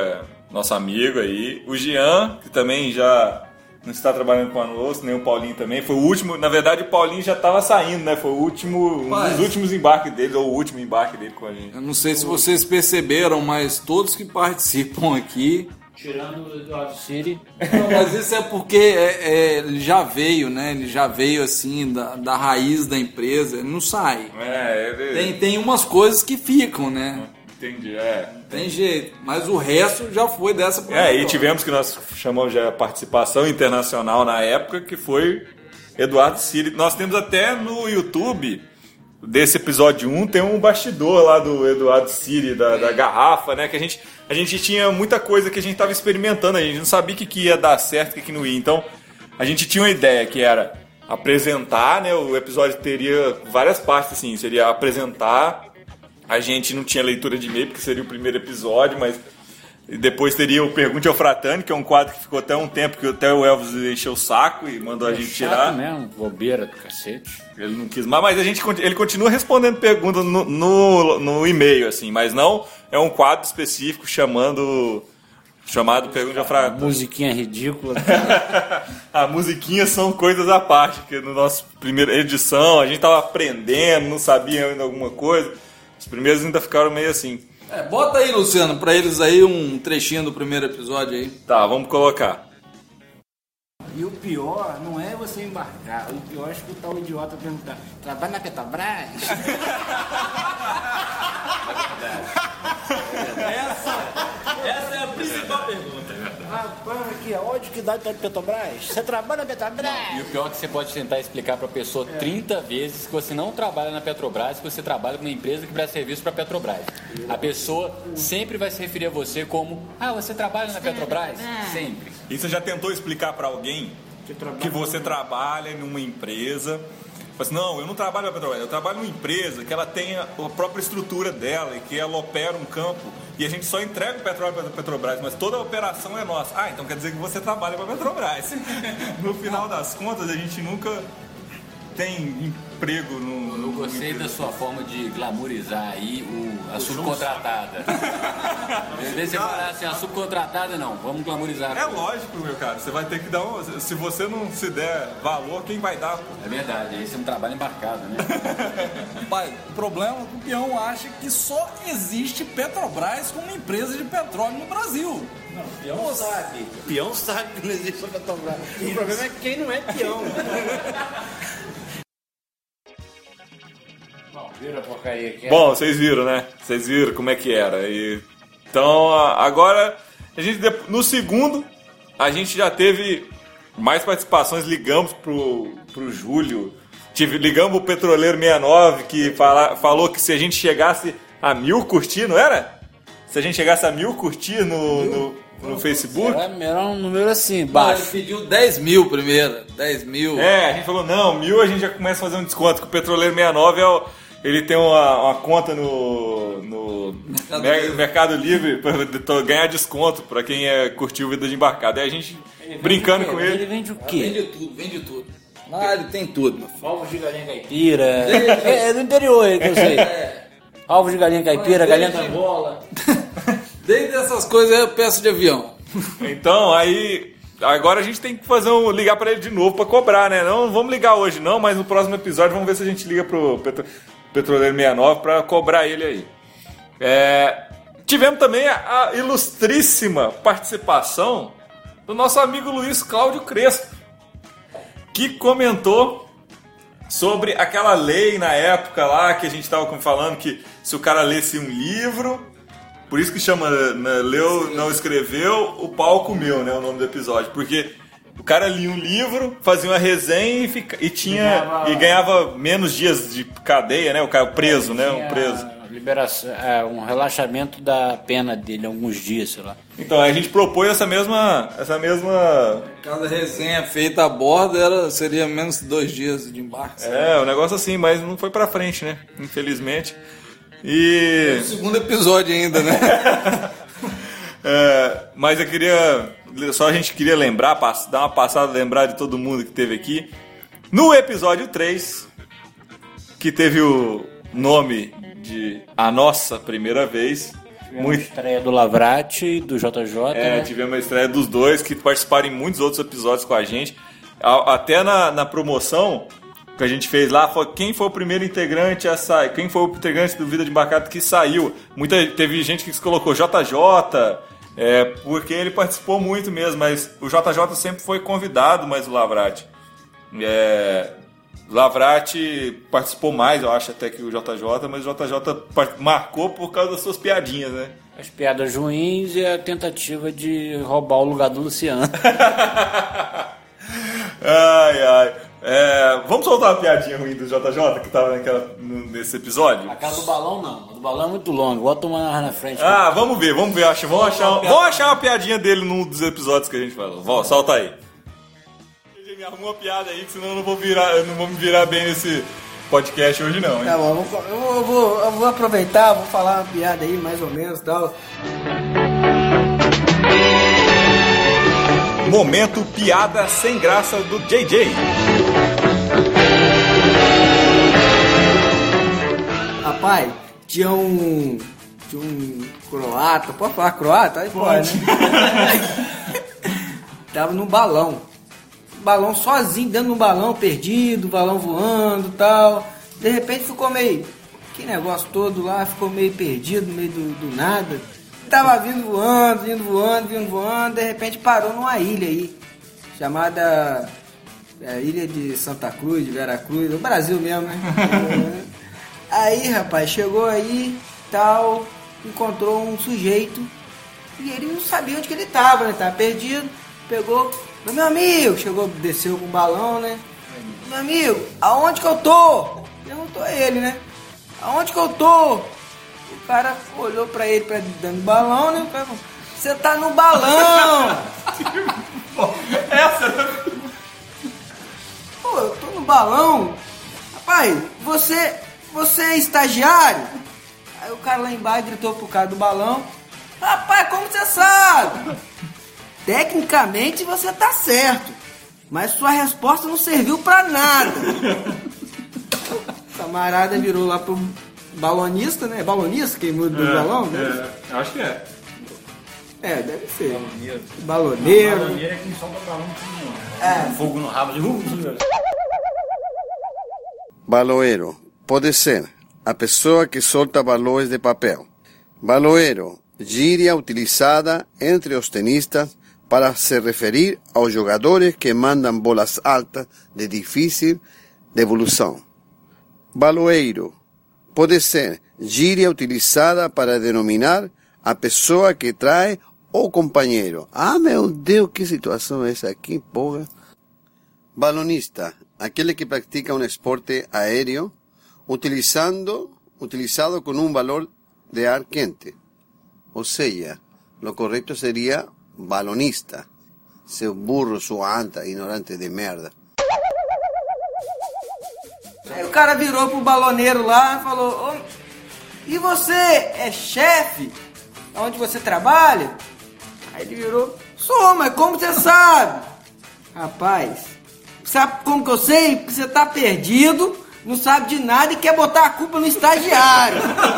[SPEAKER 2] nosso amigo aí. O Jean, que também já não está trabalhando conosco, nem o Paulinho também. Foi o último, na verdade o Paulinho já estava saindo, né? Foi o último, um dos últimos embarques dele, ou o último embarque dele com a gente.
[SPEAKER 4] Eu não sei se vocês perceberam, mas todos que participam aqui...
[SPEAKER 3] Tirando o Eduardo Siri.
[SPEAKER 4] Não, mas isso é porque é, é, ele já veio, né? Ele já veio assim da, da raiz da empresa, ele não sai.
[SPEAKER 2] É, ele...
[SPEAKER 4] Tem, tem umas coisas que ficam, né?
[SPEAKER 2] Entendi, é.
[SPEAKER 4] Tem jeito, mas o resto já foi dessa
[SPEAKER 2] produção. É, e tivemos que nós chamamos de participação internacional na época, que foi Eduardo Siri. Nós temos até no YouTube desse episódio um, tem um bastidor lá do Eduardo Siri, da, da garrafa, né? Que a gente, a gente tinha muita coisa que a gente estava experimentando, a gente não sabia o que, que ia dar certo e o que, que não ia. Então, a gente tinha uma ideia que era apresentar, né? O episódio teria várias partes, assim, seria apresentar. A gente não tinha leitura de e-mail, porque seria o primeiro episódio, mas depois teria o Pergunte ao Fratani, que é um quadro que ficou até um tempo, que até o Elvis encheu o saco e mandou
[SPEAKER 3] é
[SPEAKER 2] a gente
[SPEAKER 3] chato
[SPEAKER 2] tirar.
[SPEAKER 3] Mesmo, bobeira do cacete.
[SPEAKER 2] Ele não quis mais, mas a gente, ele continua respondendo perguntas no, no, no e-mail, assim, mas não é um quadro específico chamando... Chamado Pergunte ao Fratani.
[SPEAKER 3] Musiquinha ridícula.
[SPEAKER 2] A musiquinha são coisas à parte, que no nosso primeira edição a gente tava aprendendo, não sabia ainda alguma coisa. Os primeiros ainda ficaram meio assim.
[SPEAKER 4] É, bota aí, Luciano, pra eles aí um trechinho do primeiro episódio aí.
[SPEAKER 2] Tá, vamos colocar.
[SPEAKER 3] E o pior não é você embarcar, o pior é escutar o idiota perguntar: trabalha na Petrobras?
[SPEAKER 6] Essa, essa é a principal pergunta.
[SPEAKER 3] Rapaz, que ódio que dá de Petrobras. Você trabalha na Petrobras?
[SPEAKER 6] E o pior é que você pode tentar explicar para a pessoa é. trinta vezes que você não trabalha na Petrobras, que você trabalha com uma empresa que presta serviço para a Petrobras. A pessoa sempre vai se referir a você como: ah, você trabalha na Petrobras? Sempre.
[SPEAKER 2] E você já tentou explicar para alguém que, que você trabalha em uma empresa? Assim, não, eu não trabalho na Petrobras, eu trabalho numa empresa que ela tem a própria estrutura dela e que ela opera um campo e a gente só entrega o petróleo para a Petrobras, mas toda a operação é nossa. Ah, então quer dizer que você trabalha para a Petrobras. No final das contas, a gente nunca tem emprego no...
[SPEAKER 6] Eu gostei da sua forma de glamourizar aí o, a
[SPEAKER 2] o
[SPEAKER 6] subcontratada. Em vez de você falar assim, a subcontratada não, vamos glamourizar.
[SPEAKER 2] É lógico, meu cara, você vai ter que dar um... Se você não se der valor, quem vai dar? Pô?
[SPEAKER 6] É verdade, aí você não trabalha embarcado, né?
[SPEAKER 4] Pai, o problema é que o peão acha que só existe Petrobras como empresa de petróleo no Brasil.
[SPEAKER 3] Não, o peão Nossa. sabe. O peão sabe que não existe Petrobras. O problema é quem não é peão.
[SPEAKER 2] Bom, vocês viram, né? Vocês viram como é que era. E, então, agora, a gente, no segundo, a gente já teve mais participações. Ligamos pro, pro Júlio, tive, ligamos o Petroleiro sessenta e nove, que fala, falou que se a gente chegasse a mil curtir, não era? Se a gente chegasse a mil curtir no, no, no Facebook.
[SPEAKER 3] Era, era um número assim, baixo.
[SPEAKER 4] Ele pediu dez mil primeiro, dez mil.
[SPEAKER 2] É, a gente falou, não, mil a gente já começa a fazer um desconto, que o Petroleiro sessenta e nove é o... Ele tem uma, uma conta no, no Mercado, Mer- Livre. Mercado Livre para ganhar desconto para quem é, curtiu Vida de Embarcado. Aí a gente brincando com ele.
[SPEAKER 3] Ele vende o quê?
[SPEAKER 4] Vende tudo, vende tudo. Ah, ele tem tudo, meu filho.
[SPEAKER 3] Ovos de galinha caipira. É, é do interior, que eu sei. É. Ovos de galinha caipira, galinha da bola.
[SPEAKER 4] Desde essas coisas eu peço de avião.
[SPEAKER 2] Então, aí... Agora a gente tem que fazer um, ligar para ele de novo para cobrar, né? Não vamos ligar hoje não, mas no próximo episódio vamos ver se a gente liga pro Petro, Petroleiro sessenta e nove para cobrar ele aí. É, tivemos também a, a ilustríssima participação do nosso amigo Luiz Cláudio Crespo, que comentou sobre aquela lei na época lá que a gente estava falando que se o cara lesse um livro... Por isso que chama, né, leu, não escreveu, o pau comeu, né, o nome do episódio. Porque o cara lia um livro, fazia uma resenha e, fica, e, tinha, ganhava, e ganhava menos dias de cadeia, né, o cara preso, né, um preso.
[SPEAKER 3] Liberação, é, um relaxamento da pena dele, alguns dias, sei lá.
[SPEAKER 2] Então, a gente propôs essa mesma... Essa mesma...
[SPEAKER 4] Cada resenha feita a bordo era, seria menos de dois dias de embarque.
[SPEAKER 2] É, um negócio assim, mas não foi pra frente, né, infelizmente. E...
[SPEAKER 4] É o segundo episódio ainda, né?
[SPEAKER 2] é, mas eu queria... Só a gente queria lembrar, dar uma passada, lembrar de todo mundo que teve aqui. No episódio três, que teve o nome de A Nossa Primeira Vez, Muito...
[SPEAKER 3] A estreia do Lavrati e do J J.
[SPEAKER 2] É,
[SPEAKER 3] né?
[SPEAKER 2] tivemos a estreia dos dois que participaram em muitos outros episódios com a gente. A, até na, na promoção que a gente fez lá, foi quem foi o primeiro integrante a sair, quem foi o integrante do Vida de Embarcado que saiu. Muita, teve gente que se colocou J J, é, porque ele participou muito mesmo, mas o J J sempre foi convidado, mas o Lavrati. É, Lavrati participou mais, eu acho, até que o J J, mas o J J marcou por causa das suas piadinhas, né?
[SPEAKER 3] As piadas ruins e a tentativa de roubar o lugar do Luciano.
[SPEAKER 2] Ai, ai. É, vamos soltar uma piadinha ruim do J J que tava naquela, nesse episódio?
[SPEAKER 3] A casa do balão não. A do balão é muito longa. Bota uma mais na frente.
[SPEAKER 2] Ah, vamos ver, vamos ver. Acho, vamos, achar, vamos achar uma piadinha dele num dos episódios que a gente falou. Vó, solta aí. Me arruma uma piada aí, que senão eu não vou, virar, eu não vou me virar bem nesse podcast hoje não, hein?
[SPEAKER 7] Tá bom, eu vou, eu, vou, eu vou aproveitar, vou falar uma piada aí, mais ou menos e tal.
[SPEAKER 2] Momento piada sem graça do J J.
[SPEAKER 7] Rapaz, tinha um... Tinha um croata, pode falar croata? Aí pode, né? Tava num balão. Balão sozinho, dentro de um balão, perdido, balão voando e tal. De repente ficou meio... Que negócio todo lá, ficou meio perdido, meio do, do nada. Tava vindo voando, vindo voando, vindo voando, de repente parou numa ilha aí, chamada é, Ilha de Santa Cruz, de Veracruz, no Brasil mesmo, né? É, aí, rapaz, chegou aí, tal, encontrou um sujeito e ele não sabia onde que ele tava, né? Tava perdido, pegou, meu amigo, chegou, desceu com um balão, né? Meu amigo, aonde que eu tô? Perguntou ele, né? Aonde que eu tô? O cara olhou pra ele, pra dentro do balão, né? O cara falou, você tá no balão!
[SPEAKER 2] Essa...
[SPEAKER 7] Pô, eu tô no balão? Rapaz, você, você é estagiário? Aí o cara lá embaixo gritou pro cara do balão, rapaz, como você sabe? Tecnicamente você tá certo, mas sua resposta não serviu pra nada. O camarada virou lá pro balonista, né? Balonista, quem muda do
[SPEAKER 2] é,
[SPEAKER 7] balão? Né?
[SPEAKER 2] É, acho que é.
[SPEAKER 7] É, deve ser. Baloneiro.
[SPEAKER 3] Baloneiro é quem solta o balão com
[SPEAKER 7] É.
[SPEAKER 3] fogo no rabo de uh,
[SPEAKER 8] Baloeiro pode ser a pessoa que solta balões de papel. Baloeiro, gíria utilizada entre os tenistas para se referir aos jogadores que mandam bolas altas de difícil devolução. Baloeiro pode ser gíria utilizada para denominar a pessoa que trai o companheiro. Ah, meu Deus, que situação é essa aqui, porra. Balonista, aquele que pratica um esporte aéreo utilizando, utilizado com um valor de ar quente. Ou seja, lo correto seria balonista. Seu burro, sua anta, ignorante de merda.
[SPEAKER 7] Aí o cara virou pro baloneiro lá e falou, ô, e você é chefe? Onde você trabalha? Aí ele virou, sou, mas como você sabe? Rapaz, sabe como que eu sei? Porque você tá perdido, não sabe de nada e quer botar a culpa no estagiário.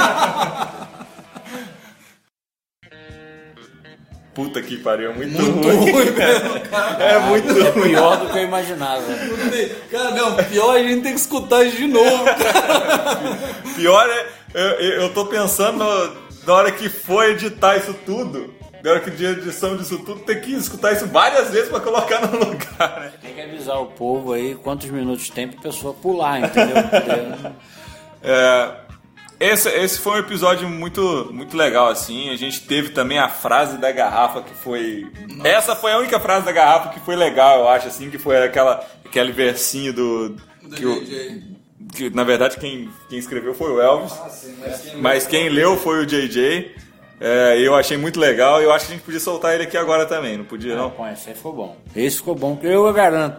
[SPEAKER 2] Puta que pariu, é muito,
[SPEAKER 4] Muito
[SPEAKER 2] ruim.
[SPEAKER 4] ruim mesmo, cara.
[SPEAKER 2] É muito
[SPEAKER 3] é
[SPEAKER 2] ruim.
[SPEAKER 3] pior do que eu imaginava.
[SPEAKER 4] Cara, não, pior é a gente tem que escutar isso de novo, cara.
[SPEAKER 2] Pior é, eu, eu tô pensando no, na hora que for editar isso tudo, na hora que de edição disso tudo, tem que escutar isso várias vezes pra colocar no lugar, né?
[SPEAKER 3] Tem que avisar o povo aí quantos minutos tem pra pessoa pular, entendeu?
[SPEAKER 2] É, esse, esse foi um episódio muito, muito legal, assim. A gente teve também a frase da garrafa que foi... Nossa. Essa foi a única frase da garrafa que foi legal, eu acho, assim, que foi aquela, aquele versinho do... do que, o, que na verdade quem, quem escreveu foi o Elvis, ah, sim, mas, quem mas quem leu foi o J J. É, eu achei muito legal e eu acho que a gente podia soltar ele aqui agora também, não podia, não?
[SPEAKER 3] Não, esse aí ficou bom. Esse ficou bom, que eu garanto.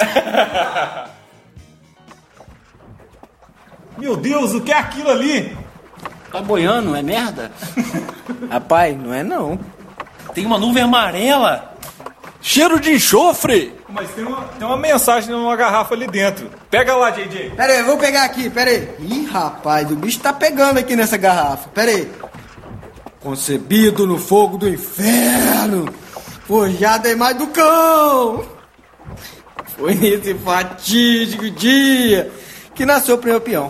[SPEAKER 2] Meu Deus, o que é aquilo ali?
[SPEAKER 3] Tá boiando, é merda?
[SPEAKER 7] Rapaz, não é não.
[SPEAKER 9] Tem uma nuvem amarela. Cheiro de enxofre.
[SPEAKER 2] Mas tem uma, tem uma mensagem numa garrafa ali dentro. Pega lá, J J.
[SPEAKER 7] Pera aí, eu vou pegar aqui, pera aí. Ih, rapaz, o bicho tá pegando aqui nessa garrafa. Pera aí. Concebido no fogo do inferno, forjado em mais do cão. Foi nesse fatídico dia que nasceu o primeiro peão.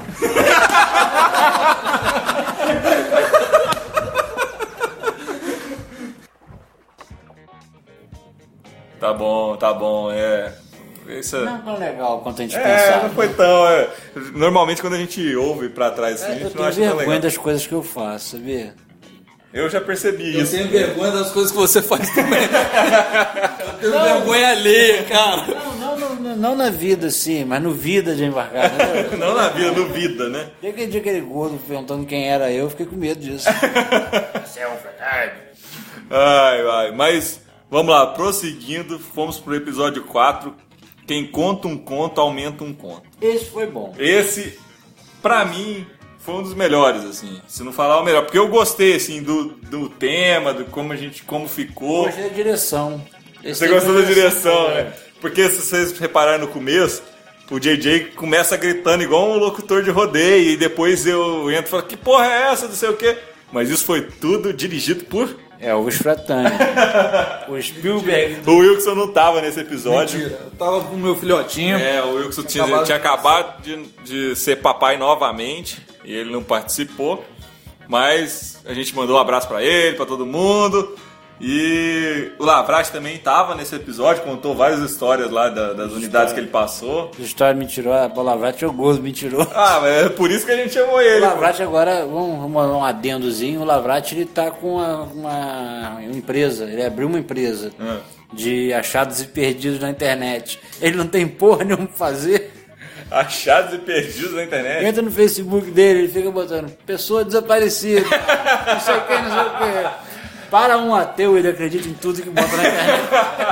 [SPEAKER 2] Tá bom, tá bom, é... Isso...
[SPEAKER 3] Não é tão legal quanto a gente
[SPEAKER 2] é,
[SPEAKER 3] pensava.
[SPEAKER 2] não foi tão... É... Normalmente quando a gente ouve pra trás assim,
[SPEAKER 3] É,
[SPEAKER 2] a gente
[SPEAKER 3] eu
[SPEAKER 2] não
[SPEAKER 3] tenho
[SPEAKER 2] acha tão
[SPEAKER 3] vergonha
[SPEAKER 2] legal.
[SPEAKER 3] das coisas que eu faço, sabia?
[SPEAKER 2] Eu já percebi
[SPEAKER 4] Eu
[SPEAKER 2] isso.
[SPEAKER 4] tenho vergonha das coisas que você faz também. Eu tenho vergonha alheia, cara.
[SPEAKER 3] Não, não, não, não, não na vida, sim, mas no vida de embarcar. Né?
[SPEAKER 2] Não na vida, no vida, né?
[SPEAKER 3] Tem aquele dia aquele gordo perguntando quem era eu, eu fiquei com medo disso. Você é um verdade.
[SPEAKER 2] Ai, ai, mas vamos lá, prosseguindo, fomos pro episódio quatro. Quem conta um conto, aumenta um conto.
[SPEAKER 3] Esse foi bom.
[SPEAKER 2] Esse, pra mim, foi um dos melhores, assim. Se não falar o melhor, porque eu gostei, assim, do, do tema, do como a gente, como ficou.
[SPEAKER 3] Gostei da direção. Esse
[SPEAKER 2] Você
[SPEAKER 3] tem
[SPEAKER 2] gostou da
[SPEAKER 3] uma
[SPEAKER 2] direção,
[SPEAKER 3] é.
[SPEAKER 2] né? Porque se vocês repararam no começo, o J J começa gritando igual um locutor de rodeio, e depois eu entro e falo, que porra é essa, não sei o quê. Mas isso foi tudo dirigido por...
[SPEAKER 3] Elvis Fratani. O Spielberg.
[SPEAKER 2] O Wilson não tava nesse episódio.
[SPEAKER 4] Mentira, eu tava com o meu filhotinho.
[SPEAKER 2] É, o Wilson tinha
[SPEAKER 4] Acabado
[SPEAKER 2] tinha
[SPEAKER 4] de-
[SPEAKER 2] acabado de, de ser papai novamente e ele não participou, mas a gente mandou um abraço pra ele, pra todo mundo. E o Lavrati também tava nesse episódio, contou várias histórias lá da- das unidades que ele passou.
[SPEAKER 3] História mentirosa, o Lavrati é o gordo mentiroso.
[SPEAKER 2] Ah, mas é por isso que a gente chamou
[SPEAKER 3] O
[SPEAKER 2] ele.
[SPEAKER 3] Lavrati agora, vamos vamos mandar um adendozinho, o Lavrati ele tá com uma, uma, uma empresa, ele abriu uma empresa
[SPEAKER 2] Ah.
[SPEAKER 3] de achados e perdidos na internet. Ele não tem porra nenhuma pra fazer.
[SPEAKER 2] Achados e perdidos na internet.
[SPEAKER 3] Entra no Facebook dele, ele fica botando pessoa desaparecida, não sei o que, não sei o que. Para um ateu, ele acredita em tudo que bota na internet.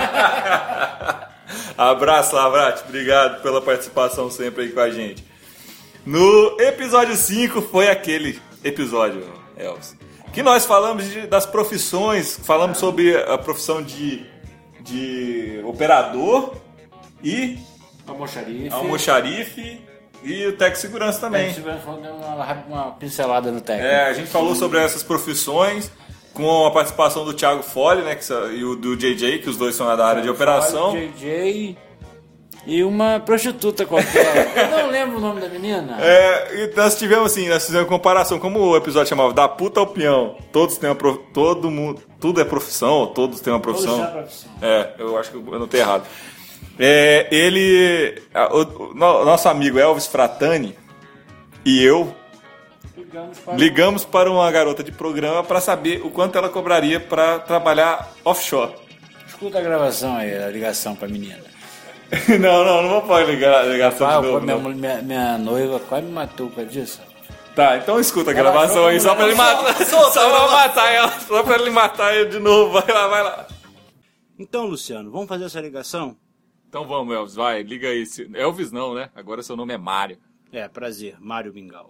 [SPEAKER 2] Abraço, Lavrati. Obrigado pela participação sempre aí com a gente. No episódio cinco foi aquele episódio, Elvis, que nós falamos de- das profissões, falamos sobre a profissão de, de operador e
[SPEAKER 3] Almoxarife.
[SPEAKER 2] almoxarife e o técnico de segurança também.
[SPEAKER 3] É, uma, uma pincelada no técnico.
[SPEAKER 2] É, a gente falou sobre essas profissões com a participação do Thiago Fole, né, que, sa- e o do J J, que os dois são da área de operação.
[SPEAKER 3] J J e uma prostituta qualquer. Eu não lembro o nome da menina.
[SPEAKER 2] É, e nós tivemos assim, nós fizemos comparação, como o episódio chamava Da Puta ao Peão, todos têm uma prof... todo mundo, tudo é profissão, ou todos têm uma profissão.
[SPEAKER 3] Todos têm uma profissão.
[SPEAKER 2] É, eu acho que eu anotei errado. É, ele, a- o, o no- nosso amigo Elvis Fratani e eu
[SPEAKER 3] Ligamos para
[SPEAKER 2] ligamos para uma garota de programa para saber o quanto ela cobraria para trabalhar offshore.
[SPEAKER 3] Escuta a gravação aí, a ligação pra menina.
[SPEAKER 2] não, não, não vou pôr ligar a ligação
[SPEAKER 3] Ah,
[SPEAKER 2] de novo.
[SPEAKER 3] minha,
[SPEAKER 2] não.
[SPEAKER 3] minha, minha noiva quase me matou por causa disso.
[SPEAKER 2] Tá, então escuta a
[SPEAKER 3] Ela
[SPEAKER 2] gravação aí,
[SPEAKER 3] achou
[SPEAKER 2] só pra ele
[SPEAKER 3] que mulher-
[SPEAKER 2] matar. Só pra matar ela, só pra ele matar ele de novo. Vai lá, vai lá.
[SPEAKER 10] Então, Luciano, vamos fazer essa ligação?
[SPEAKER 2] Então vamos, Elvis, vai, liga aí. Se- Elvis não, né? Agora seu nome é Mário.
[SPEAKER 10] É, prazer, Mário Mingau.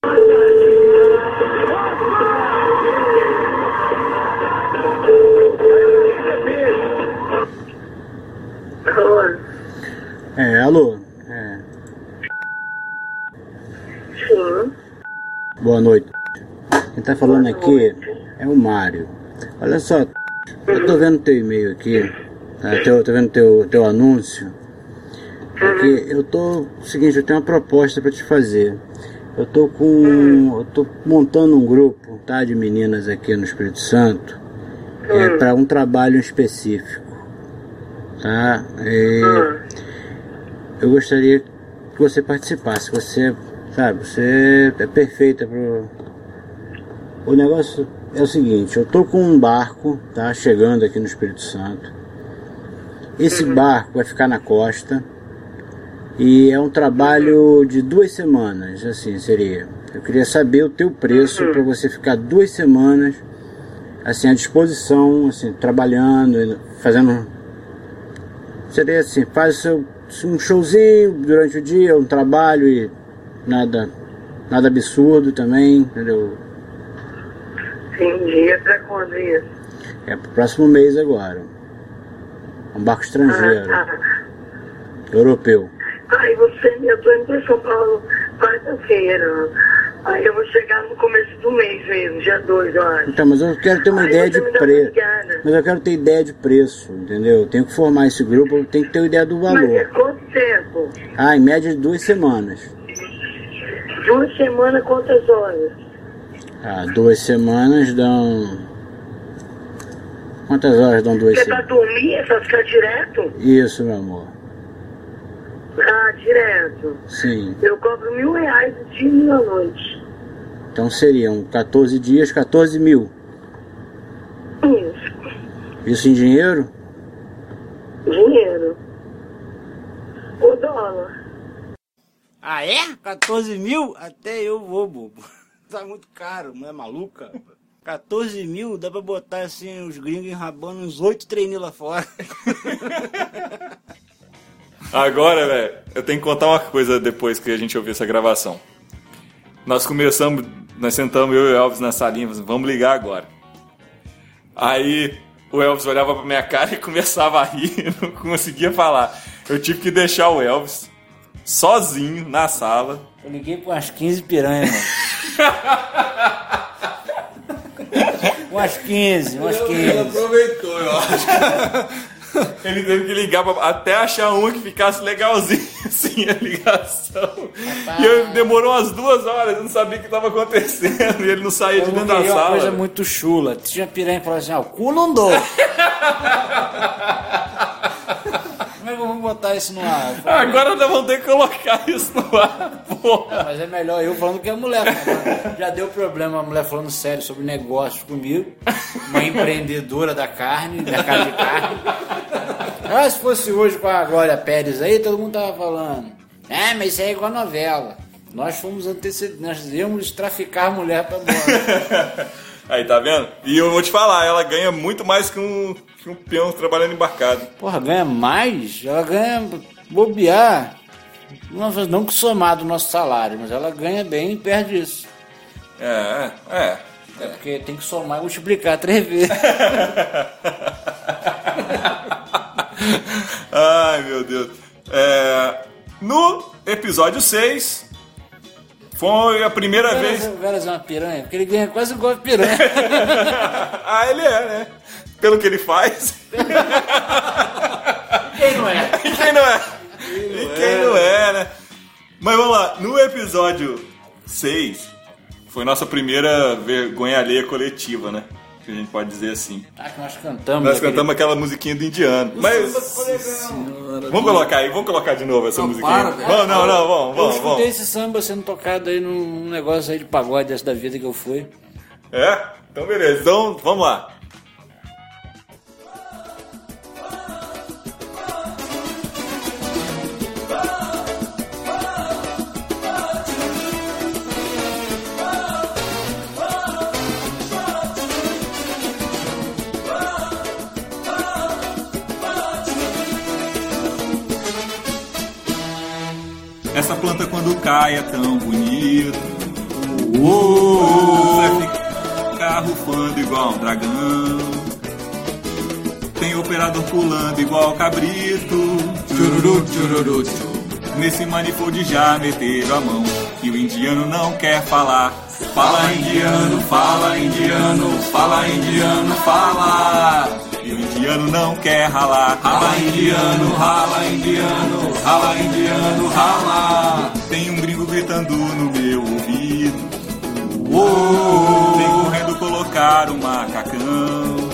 [SPEAKER 10] É, alô? É.
[SPEAKER 11] Sim.
[SPEAKER 10] Boa noite. Quem tá falando aqui é o Mário. Olha só, eu tô vendo teu e-mail aqui, tá? Teu, tô vendo teu, teu anúncio. Porque eu tô. O seguinte, eu tenho uma proposta pra te fazer. Eu tô com. Eu tô montando um grupo, tá? De meninas aqui no Espírito Santo. É, para um trabalho específico. Tá? E eu gostaria que você participasse. Você, sabe, você é perfeita pro. O negócio é o seguinte, eu tô com um barco, tá? Chegando aqui no Espírito Santo. Esse barco vai ficar na costa. E é um trabalho de duas semanas, assim, seria. Eu queria saber o teu preço para você ficar duas semanas, assim, à disposição, assim, trabalhando, fazendo... Seria assim, faz seu, um showzinho durante o dia, um trabalho e nada, nada absurdo também, entendeu?
[SPEAKER 11] Entendi. É pra quando isso?
[SPEAKER 10] É pro próximo mês agora. Um barco estrangeiro,
[SPEAKER 11] Ah, tá.
[SPEAKER 10] europeu.
[SPEAKER 11] Ai, você, eu tô indo pra São Paulo quarta-feira. Aí eu vou chegar no começo do mês mesmo, dia dois, eu acho.
[SPEAKER 10] Então, mas eu quero ter uma
[SPEAKER 11] Aí
[SPEAKER 10] ideia
[SPEAKER 11] você
[SPEAKER 10] de
[SPEAKER 11] me dá uma
[SPEAKER 10] preço.
[SPEAKER 11] ligada.
[SPEAKER 10] Mas eu quero ter ideia de preço, entendeu? Eu tenho que formar esse grupo, eu tenho que ter uma ideia do
[SPEAKER 11] Mas é
[SPEAKER 10] valor.
[SPEAKER 11] quanto tempo?
[SPEAKER 10] Ah, em média de duas semanas.
[SPEAKER 11] Duas semanas, quantas horas?
[SPEAKER 10] Ah, duas semanas dão... Quantas horas dão duas
[SPEAKER 11] Você é pra
[SPEAKER 10] semanas?
[SPEAKER 11] dormir? É pra ficar direto?
[SPEAKER 10] Isso, meu amor.
[SPEAKER 11] Ah, direto.
[SPEAKER 10] Sim.
[SPEAKER 11] Eu cobro mil reais de dia e mil à noite.
[SPEAKER 10] Então seriam quatorze dias, quatorze mil.
[SPEAKER 11] Isso.
[SPEAKER 10] Isso em dinheiro?
[SPEAKER 11] Dinheiro. O dólar.
[SPEAKER 3] Ah, é? quatorze mil? Até eu vou, bobo. Tá muito caro, não é maluca? quatorze mil dá pra botar assim os gringos enrabando uns oito treininhos lá fora.
[SPEAKER 2] Agora, velho, eu tenho que contar uma coisa depois que a gente ouvir essa gravação. Nós começamos, nós sentamos eu e o Elvis na salinha, falamos, vamos ligar agora. Aí o Elvis olhava pra minha cara e começava a rir, não conseguia falar. Eu tive que deixar o Elvis sozinho na sala.
[SPEAKER 3] Eu liguei com umas quinze piranhas, mano. Umas quinze, umas
[SPEAKER 4] Ele
[SPEAKER 3] quinze.
[SPEAKER 4] aproveitou, eu acho.
[SPEAKER 2] Ele teve que ligar pra, até achar uma que ficasse legalzinho assim a ligação. E eu, demorou umas duas horas, eu não sabia o que estava acontecendo. E ele não saía de
[SPEAKER 3] Eu
[SPEAKER 2] dentro da
[SPEAKER 3] queria uma
[SPEAKER 2] sala.
[SPEAKER 3] coisa muito chula. Tinha piranha que falava assim, ah, o cu não dou. Como é que eu vou botar isso no ar?
[SPEAKER 2] Agora nós vamos ter que colocar isso no ar, porra.
[SPEAKER 3] Mas é melhor eu falando que a mulher. Cara. Já deu problema a mulher falando sério sobre negócios comigo. Uma empreendedora da carne, da carne de carne. Ah, se fosse hoje com a Glória Pérez aí, todo mundo tava falando. É, mas isso aí é igual novela. Nós fomos antecedentes, nós íamos traficar a mulher pra bola.
[SPEAKER 2] Aí, tá vendo? E eu vou te falar, ela ganha muito mais que um, que um peão trabalhando embarcado.
[SPEAKER 3] Porra, ganha mais? Ela ganha bobear. Não, não que somado o nosso salário, mas ela ganha bem e perde isso.
[SPEAKER 2] É, é.
[SPEAKER 3] É porque tem que somar e multiplicar três vezes.
[SPEAKER 2] Ai, meu Deus. É, no episódio seis, foi a primeira
[SPEAKER 3] o
[SPEAKER 2] vez...
[SPEAKER 3] O Veras é uma piranha, porque ele ganha quase igual a piranha.
[SPEAKER 2] Ah, ele é, né? Pelo que ele faz.
[SPEAKER 3] Quem não é?
[SPEAKER 2] E quem não é? E quem não é, né? Mas vamos lá, no episódio seis, foi nossa primeira vergonha alheia coletiva, né? Que a gente pode dizer assim.
[SPEAKER 3] Ah, que nós cantamos.
[SPEAKER 2] Nós
[SPEAKER 3] aquele...
[SPEAKER 2] cantamos aquela musiquinha do indiano. Mas...
[SPEAKER 4] Senhora,
[SPEAKER 2] vamos colocar aí, vamos colocar de novo essa
[SPEAKER 4] não,
[SPEAKER 2] musiquinha.
[SPEAKER 4] para,
[SPEAKER 2] vamos, não, não, vamos,
[SPEAKER 3] Eu
[SPEAKER 2] vamos,
[SPEAKER 3] escutei
[SPEAKER 2] vamos.
[SPEAKER 3] esse samba sendo tocado aí num negócio aí de pagode dessa da vida que eu fui.
[SPEAKER 2] É? Então beleza, então vamos lá. Essa planta quando cai é tão bonito. Vai ficar rufando igual um dragão. Tem operador pulando igual cabrito. Tchururu, tchururu, tchururu. Nesse manifold já meteram a mão. E o indiano não quer falar. Fala indiano, fala indiano, fala indiano, fala. E o indiano não quer ralar. Rala indiano, rala indiano, rala indiano, rala. Tem um gringo gritando no meu ouvido. Uou, vem correndo colocar um macacão.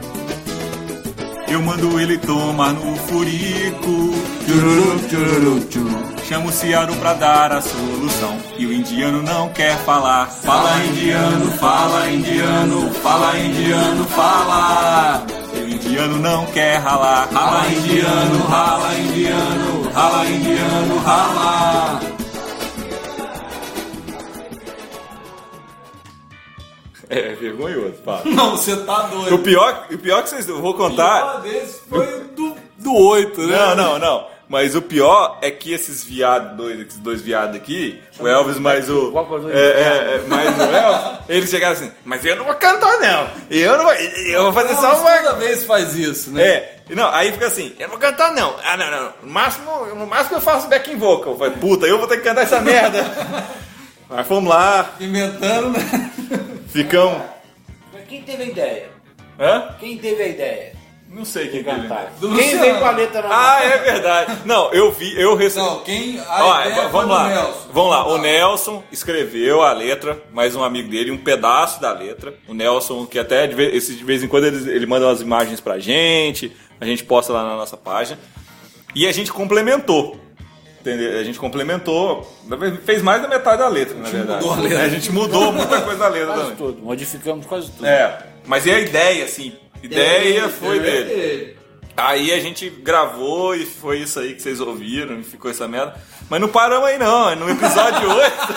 [SPEAKER 2] Eu mando ele tomar no furico. Tchururu, tchururu, tchururu. Chamo o Ciaro pra dar a solução. E o indiano não quer falar. Fala indiano, fala indiano, fala indiano, fala. E o indiano não quer ralar. Rala indiano, rala indiano, rala indiano, rala. É vergonhoso, pá.
[SPEAKER 4] Não, você tá doido.
[SPEAKER 2] O pior, o pior que vocês... Eu vou contar...
[SPEAKER 4] O pior desse foi do, do oito, né?
[SPEAKER 2] Não, não, não. Mas o pior é que esses viados, dois, esses dois viados aqui, o Elvis mais o... É, é, é, mais o Elvis, eles chegaram assim, mas eu não vou cantar não. Eu não vou... Eu vou fazer só uma...
[SPEAKER 4] Toda vez faz isso, né?
[SPEAKER 2] É. Não, aí fica assim, eu não vou cantar não. Ah, não, não. No máximo, no máximo eu faço backing vocal. Eu falei, puta, eu vou ter que cantar essa merda. Aí fomos lá.
[SPEAKER 4] Inventando, né?
[SPEAKER 2] Ficamos.
[SPEAKER 3] Mas quem teve a ideia?
[SPEAKER 2] Hã?
[SPEAKER 3] Quem teve a ideia?
[SPEAKER 2] Não sei quem teve.
[SPEAKER 3] Quem veio com a letra na
[SPEAKER 2] Ah, é verdade. Não, eu vi, eu recebi.
[SPEAKER 4] Não, quem. A
[SPEAKER 2] Ó,
[SPEAKER 4] ideia
[SPEAKER 2] vamos
[SPEAKER 4] foi do
[SPEAKER 2] lá.
[SPEAKER 4] Nelson.
[SPEAKER 2] Vamos lá. O Nelson escreveu a letra, mais um amigo dele, um pedaço da letra. O Nelson, que até de vez, esse, de vez em quando ele, ele manda umas imagens pra gente, a gente posta lá na nossa página. E a gente complementou. Entendeu? A gente complementou, fez mais da metade da letra, na verdade.
[SPEAKER 4] Mudou a letra.
[SPEAKER 2] A gente mudou muita coisa da letra
[SPEAKER 3] quase
[SPEAKER 2] também.
[SPEAKER 3] tudo, modificamos quase tudo.
[SPEAKER 2] É, mas e a ideia, assim? Ideia foi
[SPEAKER 4] Ideia
[SPEAKER 2] dele.
[SPEAKER 4] dele.
[SPEAKER 2] Aí a gente gravou e foi isso aí que vocês ouviram e ficou essa merda. Mas não paramos aí não, no episódio oito.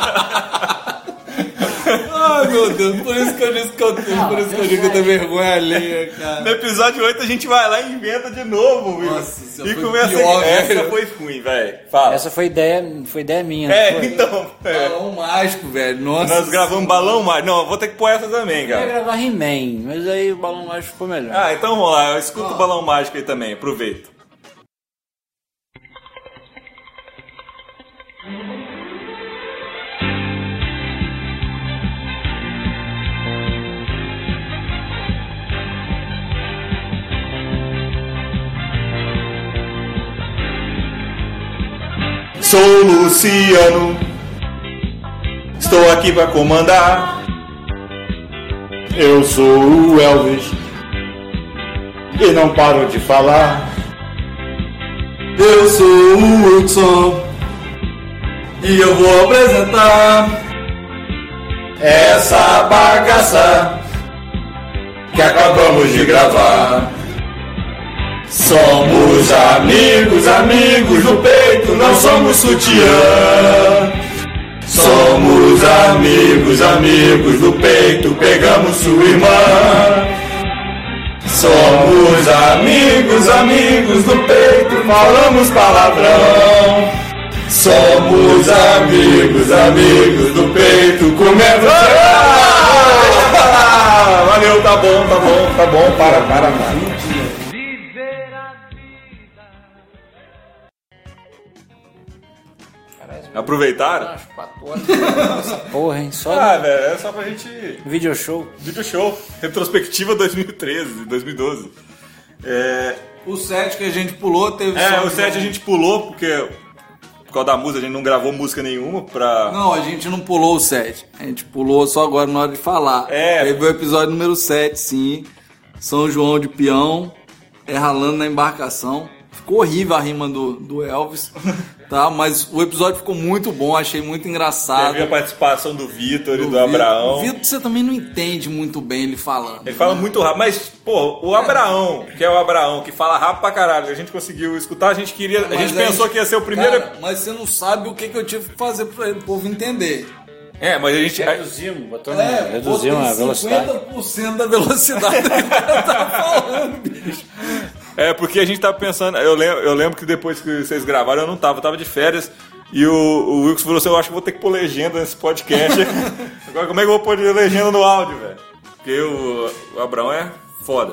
[SPEAKER 4] Ai, meu Deus, por isso que eu disse que eu tenho, por isso que eu digo que eu tenho vergonha alheia, cara.
[SPEAKER 2] No episódio oito a gente vai lá e inventa de novo, viu?
[SPEAKER 4] Nossa, isso
[SPEAKER 2] E
[SPEAKER 4] foi
[SPEAKER 2] começa
[SPEAKER 4] pior,
[SPEAKER 2] a... Essa
[SPEAKER 4] velho.
[SPEAKER 2] foi ruim, velho. Fala.
[SPEAKER 3] Essa foi ideia, foi ideia minha. não
[SPEAKER 2] É,
[SPEAKER 3] foi?
[SPEAKER 2] então. É.
[SPEAKER 4] Balão mágico, velho. Nossa.
[SPEAKER 2] Nós gravamos balão mágico. Não, vou ter que pôr essa também,
[SPEAKER 3] Eu ia
[SPEAKER 2] cara.
[SPEAKER 3] gravar He-Man, mas aí o balão mágico ficou melhor.
[SPEAKER 2] Ah, então vamos lá. Escuta o balão mágico aí também. Aproveita. Sou Luciano, estou aqui para comandar. Eu sou o Elvis e não paro de falar.
[SPEAKER 4] Eu sou o Wilson e eu vou apresentar
[SPEAKER 2] Essa bagaça que acabamos de gravar. Somos amigos, amigos do peito, não somos sutiã. Somos amigos, amigos do peito, pegamos sua irmã. Somos amigos, amigos do peito, falamos palavrão. Somos amigos, amigos do peito, comendo. Ah, valeu, tá bom, tá bom, tá bom, para, para, para. Aproveitaram?
[SPEAKER 3] Essa porra, hein? Só
[SPEAKER 2] Ah,
[SPEAKER 3] no
[SPEAKER 2] velho, é só pra gente.
[SPEAKER 3] video show.
[SPEAKER 2] Video show. Retrospectiva dois mil e treze, dois mil e doze. É,
[SPEAKER 4] o set que a gente pulou teve
[SPEAKER 2] é
[SPEAKER 4] só
[SPEAKER 2] o set a gente pulou porque. Por causa da música, a gente não gravou música nenhuma pra.
[SPEAKER 4] Não, a gente não pulou o set. A gente pulou só agora na hora de falar.
[SPEAKER 2] É.
[SPEAKER 4] Teve o episódio número sete, sim. São João de Peão, é ralando na embarcação. Ficou horrível a rima do, do Elvis, tá? Mas o episódio ficou muito bom, achei muito engraçado.
[SPEAKER 2] Teve a participação do Vitor e do
[SPEAKER 4] Vitor.
[SPEAKER 2] Abraão.
[SPEAKER 4] O Vitor você também não entende muito bem ele falando.
[SPEAKER 2] Ele fala muito rápido, mas, pô, o Abraão, que é o Abraão, que fala rápido pra caralho, a gente conseguiu escutar, a gente queria. A
[SPEAKER 4] Mas
[SPEAKER 2] gente pensou que ia ser o primeiro.
[SPEAKER 4] Cara, mas você não sabe o que, que eu tive que fazer pra ele, o povo entender.
[SPEAKER 2] É, mas a gente.
[SPEAKER 3] Reduzimos, botamos,
[SPEAKER 4] É,
[SPEAKER 3] reduzimos a velocidade.
[SPEAKER 4] cinquenta por cento da velocidade que o cara tá falando, bicho.
[SPEAKER 2] É, porque a gente tava pensando. Eu lembro, eu lembro que depois que vocês gravaram, eu não tava, eu tava de férias. E o, o Wilson falou assim: eu acho que vou ter que pôr legenda nesse podcast. Agora, como é que eu vou pôr legenda no áudio, velho? Porque o, o Abraão é foda.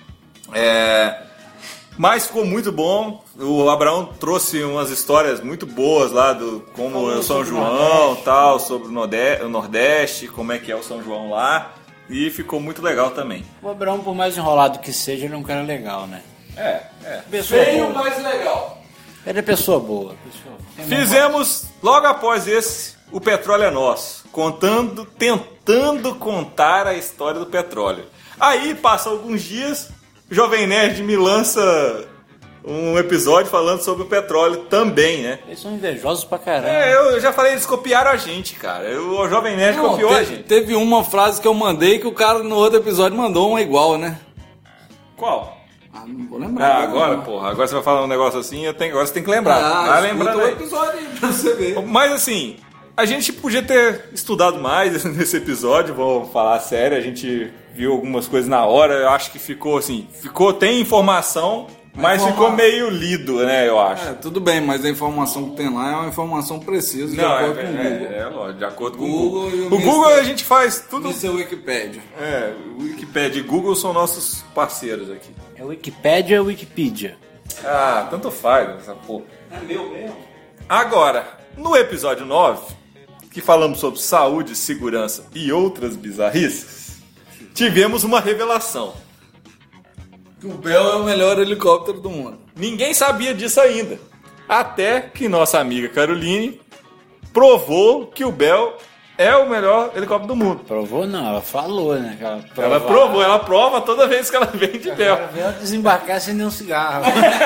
[SPEAKER 2] É. Mas ficou muito bom. O Abraão trouxe umas histórias muito boas lá do como é o São João, tal, sobre o Nordeste, o Nordeste, como é que é o São João lá. E ficou muito legal também.
[SPEAKER 3] O Abraão, por mais enrolado que seja, ele é um cara legal, né?
[SPEAKER 2] É, é.
[SPEAKER 3] Pessoa
[SPEAKER 4] Feio,
[SPEAKER 3] boa.
[SPEAKER 4] mas legal.
[SPEAKER 3] Ele é pessoa boa. Pessoa...
[SPEAKER 2] Fizemos, logo após esse, O Petróleo é Nosso, contando, tentando contar a história do petróleo. Aí, passa alguns dias, o Jovem Nerd me lança um episódio falando sobre o petróleo também, né?
[SPEAKER 3] Eles são invejosos pra caramba.
[SPEAKER 2] É, eu já falei, eles copiaram a gente, cara. O Jovem Nerd
[SPEAKER 4] Não,
[SPEAKER 2] copiou
[SPEAKER 4] te-
[SPEAKER 2] a gente.
[SPEAKER 4] Teve uma frase que eu mandei que o cara no outro episódio mandou uma igual, né?
[SPEAKER 2] Qual?
[SPEAKER 4] Ah, não vou lembrar.
[SPEAKER 2] Ah, agora, porra, agora você vai falar um negócio assim, eu tenho, agora você tem que lembrar.
[SPEAKER 4] Ah,
[SPEAKER 2] vai
[SPEAKER 4] escuta
[SPEAKER 2] lembrando
[SPEAKER 4] o
[SPEAKER 2] aí.
[SPEAKER 4] episódio aí pra você ver.
[SPEAKER 2] Mas assim, a gente podia ter estudado mais nesse episódio, vou falar sério, a gente viu algumas coisas na hora, eu acho que ficou assim, ficou, tem informação, mas
[SPEAKER 4] Informa-
[SPEAKER 2] ficou meio lido, né, eu acho.
[SPEAKER 4] É, tudo bem, mas a informação que tem lá é uma informação precisa de
[SPEAKER 2] Não, é,
[SPEAKER 4] acordo com o Google.
[SPEAKER 2] é, é, lógico, de acordo com o
[SPEAKER 4] Google
[SPEAKER 2] Google.
[SPEAKER 4] e o
[SPEAKER 2] O Google
[SPEAKER 4] Ministério-
[SPEAKER 2] a gente faz tudo.
[SPEAKER 4] No seu Wikipédia.
[SPEAKER 2] É, o Wikipedia e Google são nossos parceiros aqui.
[SPEAKER 3] É Wikipédia ou Wikipedia?
[SPEAKER 2] Ah, tanto faz essa porra.
[SPEAKER 4] É meu mesmo?
[SPEAKER 2] Agora, no episódio nove, que falamos sobre saúde, segurança e outras bizarrices, tivemos uma revelação.
[SPEAKER 4] O Bell é o melhor helicóptero do mundo.
[SPEAKER 2] Ninguém sabia disso ainda. Até que nossa amiga Caroline provou que o Bell é o melhor helicóptero do mundo.
[SPEAKER 3] Provou não, ela falou, né? Que ela,
[SPEAKER 2] ela provou, ela prova toda vez que ela vem de Bell.
[SPEAKER 3] Ela veio desembarcar sem nenhum cigarro.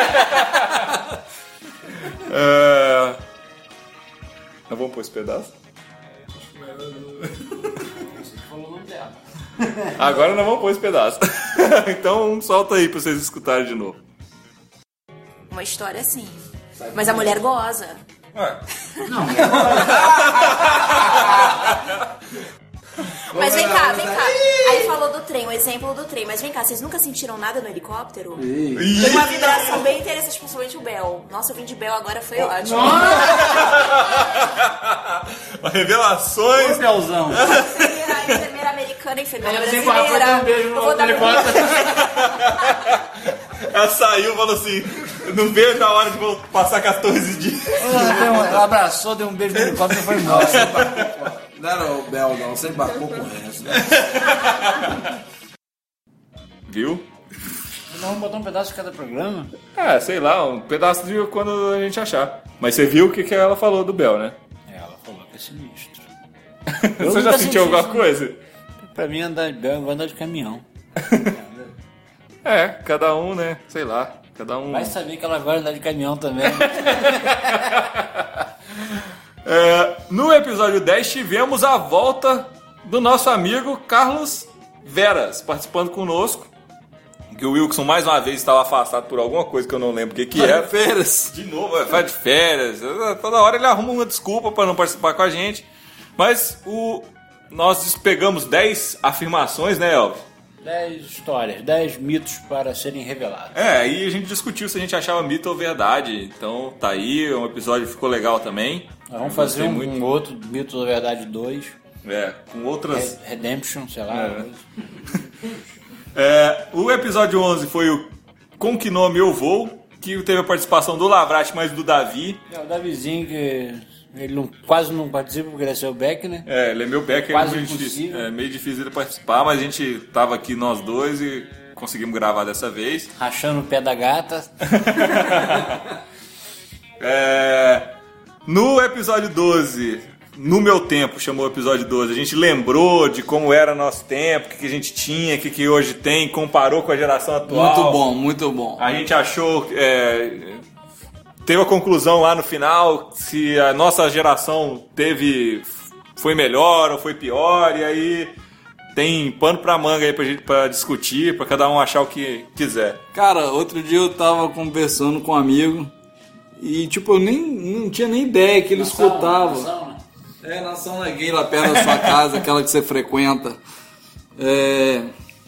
[SPEAKER 2] é... Não vamos pôr esse pedaço? Agora não vamos pôr esse pedaço. Então solta aí pra vocês escutarem de novo.
[SPEAKER 12] Uma história assim. Mas a mulher goza.
[SPEAKER 2] Ué.
[SPEAKER 3] Não.
[SPEAKER 12] Mas vem cá, vem cá. Aí falou do trem, o exemplo do trem. Mas vem cá, vocês nunca sentiram nada no helicóptero?
[SPEAKER 2] Ih.
[SPEAKER 12] Tem uma vibração bem interessante, principalmente o Bell. Nossa, eu vim de Bell agora, foi ótimo.
[SPEAKER 2] Revelações.
[SPEAKER 3] Ô, Belzão.
[SPEAKER 12] A enfermeira americana, a enfermeira
[SPEAKER 3] Ela
[SPEAKER 12] brasileira.
[SPEAKER 3] um beijo
[SPEAKER 12] Eu vou dar
[SPEAKER 2] Ela saiu e falou assim: não vejo a hora de vou passar quatorze dias.
[SPEAKER 3] Ela, ela abraçou, deu um beijo no helicóptero e foi embora.
[SPEAKER 4] Não era o Bell, não. Você embarcou com o resto.
[SPEAKER 2] Viu?
[SPEAKER 3] Nós vamos botar um pedaço de cada programa?
[SPEAKER 2] É, sei lá, um pedaço de quando a gente achar. Mas você viu o que, que ela falou do Bell, né?
[SPEAKER 3] É, ela falou que é sinistro.
[SPEAKER 2] Você já sentiu alguma coisa?
[SPEAKER 3] Pra mim, andar de Bell, eu vou andar de caminhão.
[SPEAKER 2] É, cada um, né? Sei lá, cada um...
[SPEAKER 3] Vai saber que ela vai andar de caminhão também.
[SPEAKER 2] É, no episódio dez tivemos a volta do nosso amigo Carlos Veras participando conosco. Que o Wilson mais uma vez estava afastado por alguma coisa que eu não lembro o que, que era.
[SPEAKER 4] Vai de férias.
[SPEAKER 2] De novo, é, vai de férias. Toda hora ele arruma uma desculpa para não participar com a gente. Mas o, nós pegamos dez afirmações, né, Elvio?
[SPEAKER 3] dez histórias, dez mitos para serem revelados.
[SPEAKER 2] É, aí a gente discutiu se a gente achava mito ou verdade. Então tá aí, um episódio que ficou legal também.
[SPEAKER 3] Vamos fazer um, um outro Mito da Verdade dois.
[SPEAKER 2] É, com outras...
[SPEAKER 3] Redemption, sei lá.
[SPEAKER 2] É. É, o episódio onze foi o Com Que Nome Eu Vou, que teve a participação do Lavrati, mas do Davi.
[SPEAKER 3] É, o Davizinho, que ele não, quase não participa porque ele é seu Beck, né?
[SPEAKER 2] É, ele é meu Beck,
[SPEAKER 3] quase
[SPEAKER 2] é meio difícil, é meio difícil ele participar, mas a gente tava aqui nós dois e conseguimos gravar dessa vez.
[SPEAKER 3] Rachando o pé da gata.
[SPEAKER 2] é, no episódio doze... No Meu Tempo, chamou o episódio doze, a gente lembrou de como era nosso tempo, o que, que a gente tinha, o que, que hoje tem, comparou com a geração atual.
[SPEAKER 4] Muito bom, muito bom.
[SPEAKER 2] A gente achou, é, teve a conclusão lá no final, se a nossa geração teve, foi melhor ou foi pior, e aí tem pano pra manga aí pra, gente, pra discutir, pra cada um achar o que quiser.
[SPEAKER 4] Cara, outro dia eu tava conversando com um amigo, e tipo, eu nem, não tinha nem ideia que ele nação, escutava. Nação, né? É, Nação na Gay, lá perto da sua casa, aquela que você frequenta. É...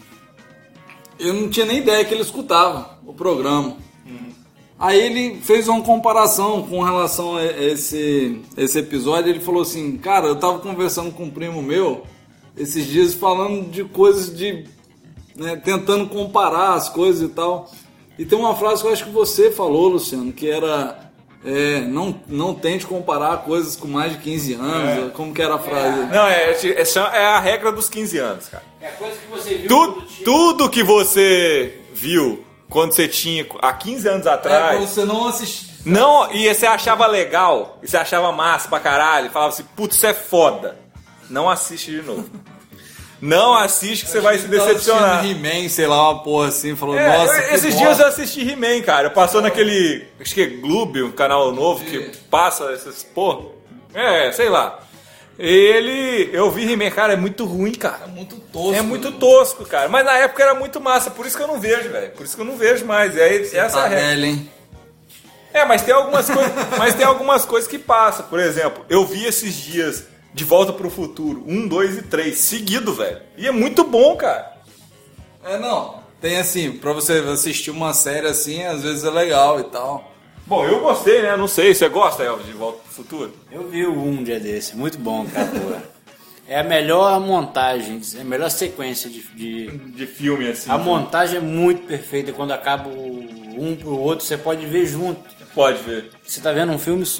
[SPEAKER 4] Eu não tinha nem ideia que ele escutava o programa. Uhum. Aí ele fez uma comparação com relação a esse, esse episódio. Ele falou assim, cara, eu tava conversando com um primo meu esses dias falando de coisas de... Né, tentando comparar as coisas e tal. E tem uma frase que eu acho que você falou, Luciano, que era... É, não, não tente comparar coisas com mais de quinze anos. É. Como que era a frase?
[SPEAKER 2] É. Não, é, é, é a regra dos quinze anos, cara.
[SPEAKER 3] É a coisa que você viu.
[SPEAKER 2] Tu, tudo que você viu quando você tinha há quinze anos atrás.
[SPEAKER 4] É, quando você não assistiu.
[SPEAKER 2] Não, e você achava legal, e você achava massa pra caralho, e falava assim, putz, isso é foda. Não assiste de novo. Não assiste que você vai se decepcionar.
[SPEAKER 4] He-Man, sei lá, uma porra assim, falou,
[SPEAKER 2] é,
[SPEAKER 4] nossa,
[SPEAKER 2] eu, Esses dias bosta. Eu assisti He-Man, cara. Passou naquele, acho que é Gloob, um canal novo que passa essas porra. É, sei lá. Ele, eu vi He-Man, cara, é muito ruim, cara.
[SPEAKER 4] É muito tosco.
[SPEAKER 2] É muito tosco, cara. Mas na época era muito massa, por isso que eu não vejo, velho. Por isso que eu não vejo mais. E aí, essa
[SPEAKER 4] tá
[SPEAKER 2] é a regra.
[SPEAKER 4] Velho, hein?
[SPEAKER 2] É, mas tem algumas coisas, mas tem algumas coisas que passam. Por exemplo, eu vi esses dias De Volta pro Futuro, um, dois e três, seguido, velho. E é muito bom, cara.
[SPEAKER 4] É, não. Tem assim, pra você assistir uma série assim, às vezes é legal e tal.
[SPEAKER 2] Bom, eu gostei, né? Não sei, você gosta, Elvis, de Volta pro Futuro?
[SPEAKER 3] Eu vi um dia desse, muito bom, cara. É a melhor montagem, é a melhor sequência de... De,
[SPEAKER 2] de filme, assim.
[SPEAKER 3] A montagem é muito perfeita, quando acaba um pro outro, você pode ver junto.
[SPEAKER 2] Pode ver.
[SPEAKER 3] Você tá vendo um filme só.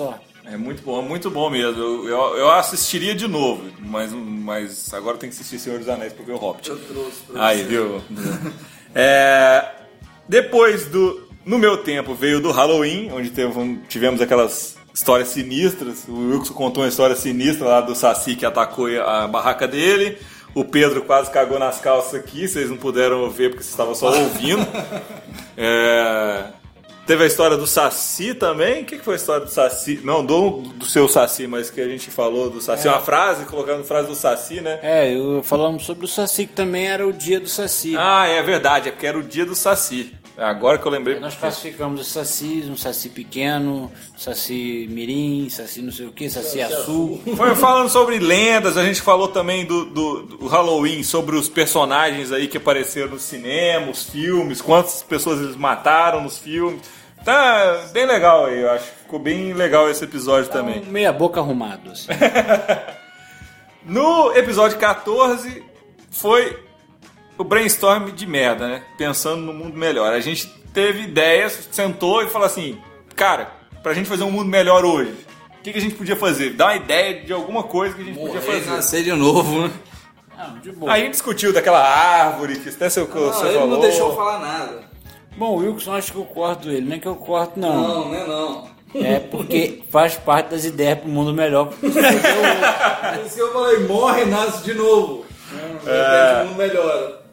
[SPEAKER 2] É muito bom, muito bom mesmo. Eu, eu, eu assistiria de novo, mas, mas agora tem que assistir Senhor dos Anéis pra ver o Hobbit.
[SPEAKER 4] Eu trouxe pra
[SPEAKER 2] Aí,
[SPEAKER 4] você.
[SPEAKER 2] viu? É, depois do... No meu tempo veio do Halloween, onde teve, tivemos aquelas histórias sinistras. O Wilson contou uma história sinistra lá do Saci que atacou a barraca dele. O Pedro quase cagou nas calças aqui, vocês não puderam ver porque vocês estavam só ouvindo. É, teve a história do Saci também. O que foi a história do Saci? Não, do, do seu Saci, mas que a gente falou do Saci. É. Uma frase, colocando frase do Saci, né?
[SPEAKER 3] É, eu, falamos sobre o Saci, que também era o dia do Saci.
[SPEAKER 2] Ah, é verdade, é porque era o dia do Saci. Agora que eu lembrei.
[SPEAKER 3] Nós classificamos os sacis, um saci pequeno, saci mirim, saci não sei o que, saci azul.
[SPEAKER 2] Foi falando sobre lendas, a gente falou também do, do, do Halloween, sobre os personagens aí que apareceram no cinema, os filmes, quantas pessoas eles mataram nos filmes. Tá bem legal aí, eu acho. Ficou bem legal esse episódio tá também.
[SPEAKER 3] Um meia boca arrumado, assim.
[SPEAKER 2] No episódio catorze foi o brainstorm de merda, né? Pensando no mundo melhor. A gente teve ideias, sentou e falou assim, cara, pra gente fazer um mundo melhor hoje, o que, que a gente podia fazer? Dar uma ideia de alguma coisa que a gente
[SPEAKER 4] Morrer,
[SPEAKER 2] podia fazer.
[SPEAKER 4] Nascer de novo, né?
[SPEAKER 3] Não, de boa.
[SPEAKER 2] Aí a gente discutiu daquela árvore, que até seu,
[SPEAKER 4] não,
[SPEAKER 2] você
[SPEAKER 4] ele
[SPEAKER 2] falou.
[SPEAKER 4] não deixou eu falar nada.
[SPEAKER 3] Bom, o Wilson, acho que eu corto ele. Não é que eu corto, não.
[SPEAKER 4] Não, não é não.
[SPEAKER 3] É porque faz parte das ideias pro mundo melhor.
[SPEAKER 4] Por isso que eu falei, morre e nasce de novo. De repente o mundo melhora.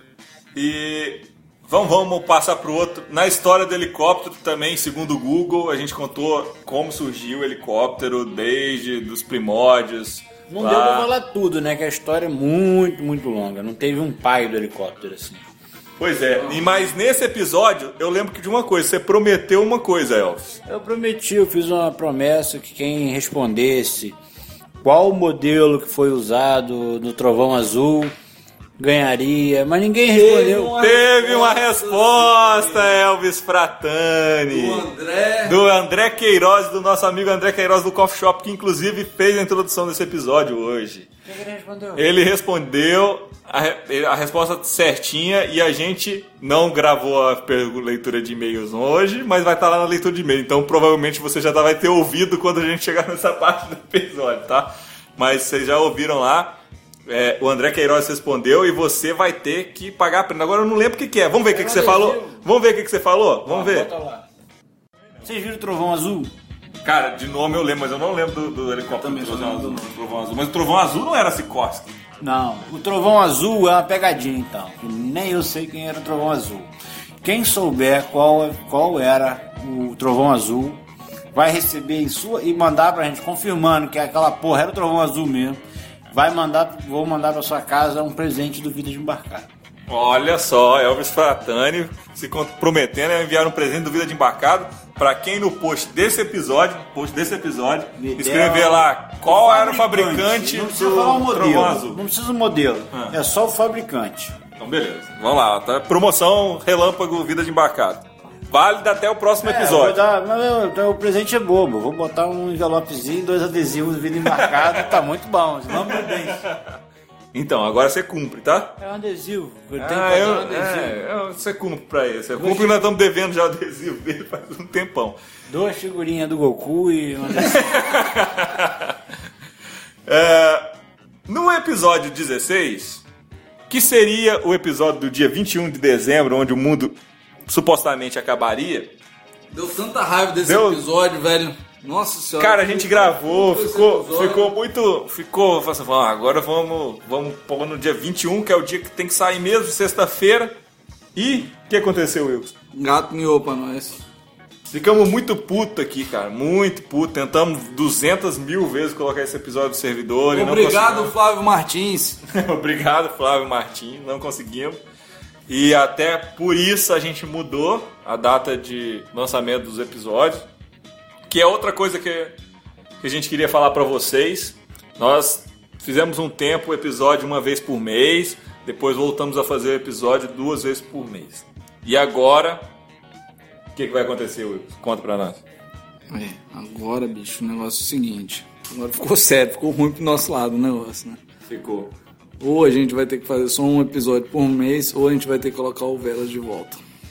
[SPEAKER 2] E vamos, vamos passar para o outro. Na história do helicóptero também, segundo o Google, a gente contou como surgiu o helicóptero desde os primórdios.
[SPEAKER 3] Não
[SPEAKER 2] lá.
[SPEAKER 3] deu pra falar tudo, né? Que a história é muito, muito longa. Não teve um pai do helicóptero assim.
[SPEAKER 2] Pois é, e mas nesse episódio eu lembro de uma coisa, você prometeu uma coisa, Elvis.
[SPEAKER 3] Eu prometi, eu fiz uma promessa que quem respondesse qual o modelo que foi usado no Trovão Azul ganharia, mas ninguém respondeu.
[SPEAKER 2] Uma Teve resposta, uma resposta, Elvis Fratani.
[SPEAKER 4] Do André.
[SPEAKER 2] Do André Queiroz, do nosso amigo André Queiroz do Coffee Shop, que inclusive fez a introdução desse episódio hoje.
[SPEAKER 3] O que ele respondeu?
[SPEAKER 2] Ele respondeu a, a resposta certinha e a gente não gravou a leitura de e-mails hoje, mas vai estar lá na leitura de e-mail. Então provavelmente você já vai ter ouvido quando a gente chegar nessa parte do episódio, tá? Mas vocês já ouviram lá. É, o André Queiroz respondeu e você vai ter que pagar a prenda. Agora eu não lembro o que, que é. Vamos ver o que, que você falou? Vamos ver o que, que você falou? Vamos ver.
[SPEAKER 3] Vocês viram o Trovão Azul?
[SPEAKER 2] Cara, de nome eu lembro, mas eu não lembro do, do helicóptero do Trovão Azul, do Trovão Azul. Mas o Trovão Azul não era Sikorsky.
[SPEAKER 3] Não, o Trovão Azul é uma pegadinha então. Nem eu sei quem era o Trovão Azul. Quem souber qual, qual era o Trovão Azul vai receber em sua e mandar pra gente, confirmando que aquela porra era o Trovão Azul mesmo. Vai mandar, vou mandar pra sua casa um presente do Vida de Embarcado.
[SPEAKER 2] Olha só, Elvis Fratani se comprometendo a enviar um presente do Vida de Embarcado pra quem no post desse episódio, post desse episódio,
[SPEAKER 3] Me
[SPEAKER 2] escrever
[SPEAKER 3] deu
[SPEAKER 2] lá qual
[SPEAKER 3] o
[SPEAKER 2] era o fabricante
[SPEAKER 3] não precisa
[SPEAKER 2] do
[SPEAKER 3] falar o modelo,
[SPEAKER 2] Trovão Azul.
[SPEAKER 3] Não precisa o modelo,
[SPEAKER 2] Ah.
[SPEAKER 3] é só o fabricante.
[SPEAKER 2] Então beleza, vamos lá, tá? Promoção Relâmpago Vida de Embarcado. Válida até o próximo
[SPEAKER 3] É,
[SPEAKER 2] episódio.
[SPEAKER 3] vou dar, mas eu- o presente é bobo. Vou botar um envelopezinho, dois adesivos, Vida Embarcado, tá muito bom. Vamos bem.
[SPEAKER 2] Então, agora você cumpre, tá?
[SPEAKER 3] É um adesivo. Eu tenho que
[SPEAKER 2] Ah,
[SPEAKER 3] fazer
[SPEAKER 2] eu,
[SPEAKER 3] um adesivo.
[SPEAKER 2] é, eu, você cumpre pra ele. Você cumpre e nós estamos devendo já o adesivo dele faz um tempão.
[SPEAKER 3] Duas figurinhas do Goku e um adesivo.
[SPEAKER 2] É, no episódio dezesseis, que seria o episódio do dia vinte e um de dezembro, onde o mundo supostamente acabaria.
[SPEAKER 4] Deu tanta raiva desse
[SPEAKER 2] Deu-
[SPEAKER 4] episódio, velho. Nossa senhora.
[SPEAKER 2] Cara, a gente gravou,
[SPEAKER 4] Esse
[SPEAKER 2] ficou,
[SPEAKER 4] episódio.
[SPEAKER 2] ficou muito. Ficou. Assim, ah, agora vamos, vamos pôr no dia vinte e um, que é o dia que tem que sair mesmo, sexta-feira. E o que aconteceu, Wilson?
[SPEAKER 4] Gato miou pra nós.
[SPEAKER 2] Ficamos muito puto aqui, cara. Muito puto. Tentamos duzentas mil vezes colocar esse episódio no servidor.
[SPEAKER 4] Obrigado,
[SPEAKER 2] e não conseguimos.
[SPEAKER 4] Flávio Martins.
[SPEAKER 2] Obrigado, Flávio Martins. Não conseguimos. E até por isso a gente mudou a data de lançamento dos episódios. Que é outra coisa que, que a gente queria falar pra vocês. Nós fizemos um tempo o episódio uma vez por mês. Depois voltamos a fazer o episódio duas vezes por mês. E agora, o que, que vai acontecer, Will? Conta pra nós.
[SPEAKER 4] É, agora, bicho, o negócio é o seguinte. Agora ficou sério, ficou ruim pro nosso lado o negócio, né?
[SPEAKER 2] Ficou.
[SPEAKER 4] Ou a gente vai ter que fazer só um episódio por mês, ou a gente vai ter que colocar o Velas de volta.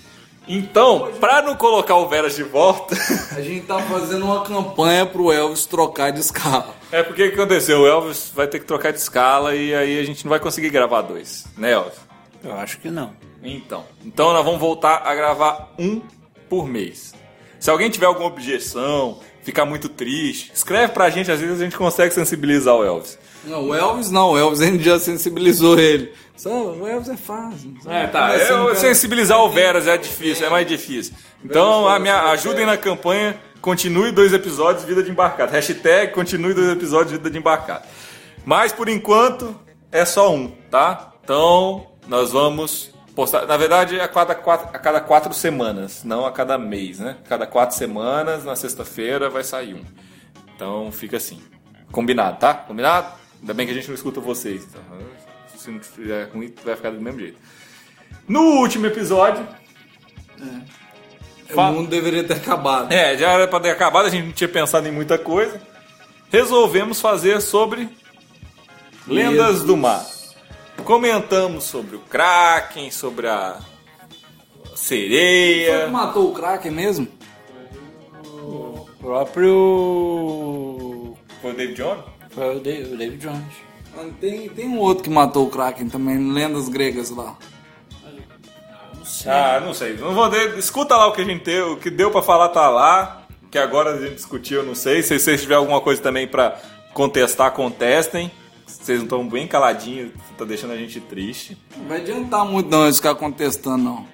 [SPEAKER 2] Então, pra não colocar o Veras de volta...
[SPEAKER 4] A gente tá fazendo uma campanha pro Elvis trocar de escala.
[SPEAKER 2] É porque o que aconteceu? O Elvis vai ter que trocar de escala e aí a gente não vai conseguir gravar dois, né, Elvis?
[SPEAKER 3] Eu acho que não.
[SPEAKER 2] Então, então nós vamos voltar a gravar um por mês. Se alguém tiver alguma objeção, ficar muito triste, escreve pra gente, às vezes a gente consegue sensibilizar o Elvis.
[SPEAKER 4] Não, o Elvis não, o Elvis a gente já sensibilizou ele. Só, o Elvis é fácil.
[SPEAKER 2] É, tá. Eu, sensibilizar o Veras é difícil, é mais difícil. Então, a minha, ajudem na campanha, continue dois episódios Vida de Embarcado. Hashtag continue dois episódios Vida de Embarcado. Mas, por enquanto, é só um, tá? Então, nós vamos postar. Na verdade, a cada quatro, a cada quatro semanas, não a cada mês, né? A cada quatro semanas, na sexta-feira, vai sair um. Então, fica assim. Combinado, tá? Combinado? Ainda bem que a gente não escuta vocês. Então, se não fizer ruim, vai ficar do mesmo jeito. No último episódio...
[SPEAKER 4] É. O mundo deveria ter acabado.
[SPEAKER 2] É, já era pra ter acabado, a gente não tinha pensado em muita coisa. Resolvemos fazer sobre Lendas do Mar. Comentamos sobre o Kraken, sobre a sereia.
[SPEAKER 4] Foi que matou o Kraken mesmo?
[SPEAKER 3] O próprio...
[SPEAKER 2] Foi o David Jones?
[SPEAKER 3] Foi o David Jones.
[SPEAKER 4] Tem, tem um outro que matou o Kraken também, lendas gregas lá.
[SPEAKER 3] Não sei.
[SPEAKER 2] Ah, não sei. Não vou de... Escuta lá o que a gente deu, o que deu pra falar tá lá. Que agora a gente discutiu, eu não sei. Se vocês tiverem alguma coisa também pra contestar, contestem. Vocês não estão bem caladinhos, tá deixando a gente triste.
[SPEAKER 4] Não vai adiantar muito não eles ficar contestando, não.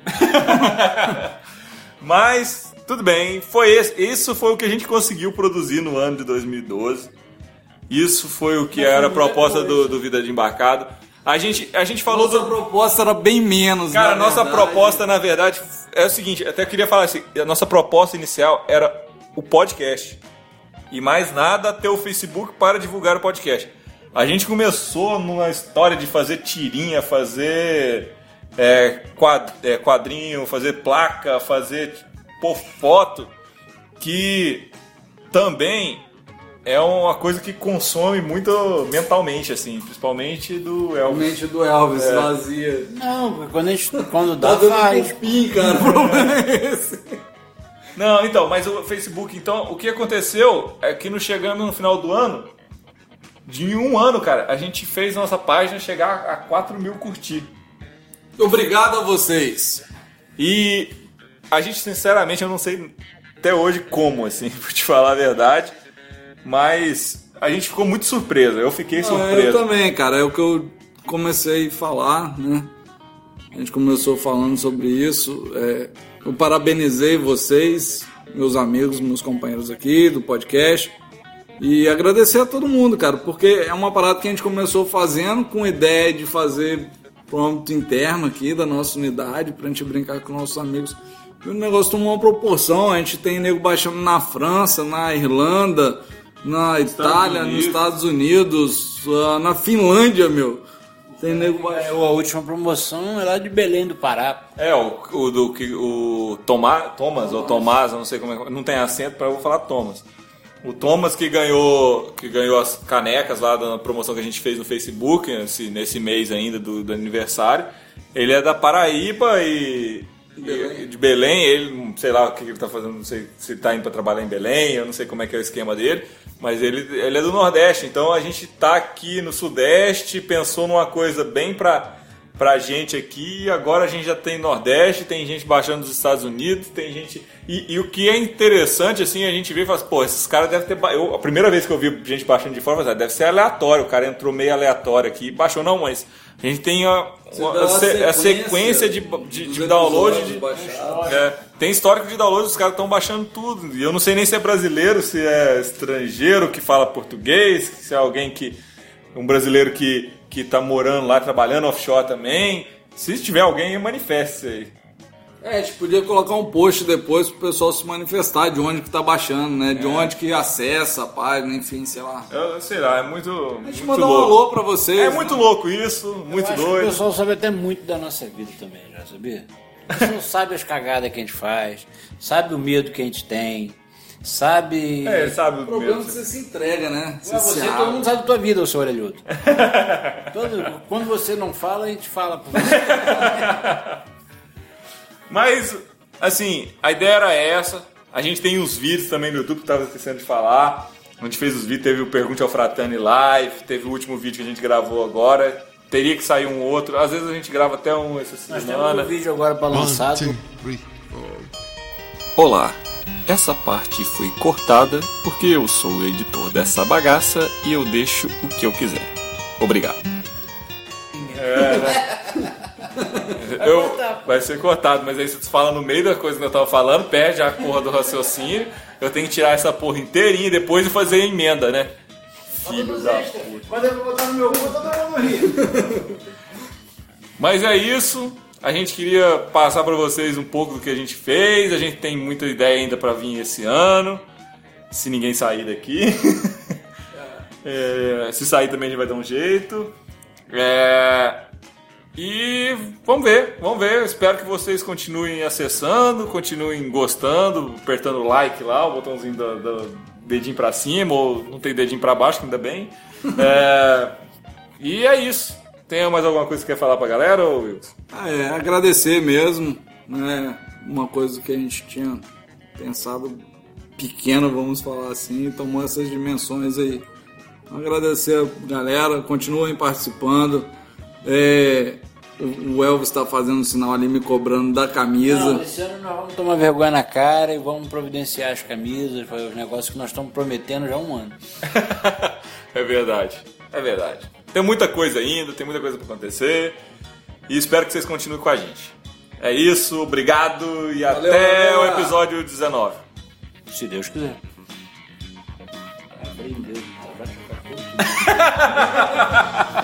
[SPEAKER 2] Mas, tudo bem. Foi esse, isso foi o que a gente conseguiu produzir no ano de dois mil e doze. Isso foi o que era a proposta do, do Vida de Embarcado. A gente, a gente falou...
[SPEAKER 4] Nossa
[SPEAKER 2] do...
[SPEAKER 4] proposta era bem menos,
[SPEAKER 2] Cara, a nossa
[SPEAKER 4] verdade.
[SPEAKER 2] proposta, na verdade, é o seguinte. Até queria falar assim. A nossa proposta inicial era o podcast. E mais nada, ter o Facebook para divulgar o podcast. A gente começou numa história de fazer tirinha, fazer é, quad, é, quadrinho, fazer placa, fazer pô, foto, que também... É uma coisa que consome muito mentalmente, assim, principalmente do Elvis.
[SPEAKER 4] Mente do Elvis,
[SPEAKER 2] é.
[SPEAKER 4] vazia.
[SPEAKER 3] Não, quando, a gente, quando dá,
[SPEAKER 4] Tá dando
[SPEAKER 3] faz.
[SPEAKER 4] cupim, cara, o problema é esse.
[SPEAKER 2] Não, então, mas o Facebook, então, o que aconteceu é que nos chegando no final do ano, de um ano, cara, a gente fez nossa página chegar a quatro mil curtir.
[SPEAKER 4] Obrigado a vocês.
[SPEAKER 2] E a gente, sinceramente, eu não sei até hoje como, assim, pra te falar a verdade. Mas a gente ficou muito surpreso, eu fiquei surpreso.
[SPEAKER 4] Eu também, cara, é o que eu comecei a falar, né? A gente começou falando sobre isso. É, eu parabenizei vocês, meus amigos, meus companheiros aqui do podcast. E agradecer a todo mundo, cara, porque é uma parada que a gente começou fazendo com ideia de fazer pro âmbito interno aqui da nossa unidade, pra gente brincar com nossos amigos. E o negócio tomou uma proporção, a gente tem nego baixando na França, na Irlanda... Na Itália, nos Estados Unidos, uh, na Finlândia, meu. Tem nego
[SPEAKER 3] é, A última promoção é lá de Belém do Pará.
[SPEAKER 2] É, o, o do que o Tomá, Thomas ou Tomás, eu não sei como é, não tem acento para eu vou falar Thomas. O Thomas que ganhou, que ganhou as canecas lá da promoção que a gente fez no Facebook nesse, nesse mês ainda do, do aniversário. Ele é da Paraíba e Belém. de Belém, ele, sei lá o que ele tá fazendo, não sei se ele tá indo para trabalhar em Belém, eu não sei como é que é o esquema dele. Mas ele, ele é do Nordeste, então a gente tá aqui no Sudeste, pensou numa coisa bem pra, pra gente aqui, e agora a gente já tem Nordeste, tem gente baixando dos Estados Unidos, tem gente... E, e o que é interessante, assim, a gente vê e fala assim, pô, esses caras devem ter... Ba... Eu, a primeira vez que eu vi gente baixando de fora, eu falei, deve ser aleatório, o cara entrou meio aleatório aqui, baixou não, mas a gente tem a, uma, a, se, a sequência de, de, de download, de, é, tem histórico de download, os caras estão baixando tudo, e eu não sei nem se é brasileiro, se é estrangeiro que fala português, se é alguém que... um brasileiro que, que tá morando lá, trabalhando offshore também. Se tiver alguém, manifeste aí.
[SPEAKER 4] É, a gente podia colocar um post depois pro pessoal se manifestar de onde que tá baixando, né? De é. onde que acessa a página, enfim, sei lá.
[SPEAKER 2] Eu sei lá, é muito
[SPEAKER 4] A gente
[SPEAKER 2] muito
[SPEAKER 4] mandar
[SPEAKER 2] louco.
[SPEAKER 4] um alô pra vocês.
[SPEAKER 2] É
[SPEAKER 4] né?
[SPEAKER 2] muito louco isso, muito
[SPEAKER 3] Eu acho
[SPEAKER 2] doido.
[SPEAKER 3] Que o pessoal sabe até muito da nossa vida também, já sabia? O pessoal sabe as cagadas que a gente faz, sabe o medo que a gente tem, sabe...
[SPEAKER 2] É, ele sabe o,
[SPEAKER 4] o problema
[SPEAKER 2] medo.
[SPEAKER 4] é que você se entrega, né?
[SPEAKER 3] Você, você todo mundo sabe da tua vida, o seu orelhudo. Todo, quando você não fala, a gente fala por você.
[SPEAKER 2] Mas assim, a ideia era essa. A gente tem uns vídeos também no YouTube que estava esquecendo de falar. A gente fez os vídeos, teve o Pergunte ao Fratani Live, teve o último vídeo que a gente gravou agora. Teria que sair um outro. Às vezes a gente grava até um essa semana.
[SPEAKER 3] Nós temos um vídeo agora para lançar.
[SPEAKER 2] Olá, essa parte foi cortada porque eu sou o editor dessa bagaça e eu deixo o que eu quiser. Obrigado. É, né? eu, vai ser cortado, mas aí você fala no meio da coisa que eu tava falando, perde a porra do raciocínio. Eu tenho que tirar essa porra inteirinha e depois fazer a emenda, né? Filho da puta.
[SPEAKER 3] Mas eu vou botar no meu cu, todo mundo rir.
[SPEAKER 2] Mas é isso. A gente queria passar para vocês um pouco do que a gente fez. A gente tem muita ideia ainda para vir esse ano, se ninguém sair daqui. É, se sair também a gente vai dar um jeito. É, e vamos ver, vamos ver. Eu espero que vocês continuem acessando, continuem gostando, apertando o like lá, o botãozinho do, do dedinho para cima, ou não tem dedinho para baixo, ainda bem. É, e é isso. Tem mais alguma coisa que você quer falar pra galera, ou Wilson?
[SPEAKER 4] Ah, é, agradecer mesmo, né? Uma coisa que a gente tinha pensado pequena, vamos falar assim, tomou essas dimensões aí. Agradecer a galera, continuem participando. É, o Elvis está fazendo um sinal ali me cobrando da camisa.
[SPEAKER 3] Não, esse ano nós vamos tomar vergonha na cara e vamos providenciar as camisas, foi os negócios que nós estamos prometendo já há um ano.
[SPEAKER 2] É verdade, é verdade. Tem muita coisa ainda, tem muita coisa para acontecer e espero que vocês continuem com a gente. É isso, obrigado e valeu, até valeu. O episódio dezenove.
[SPEAKER 3] Se Deus quiser.
[SPEAKER 2] Abrir Deus,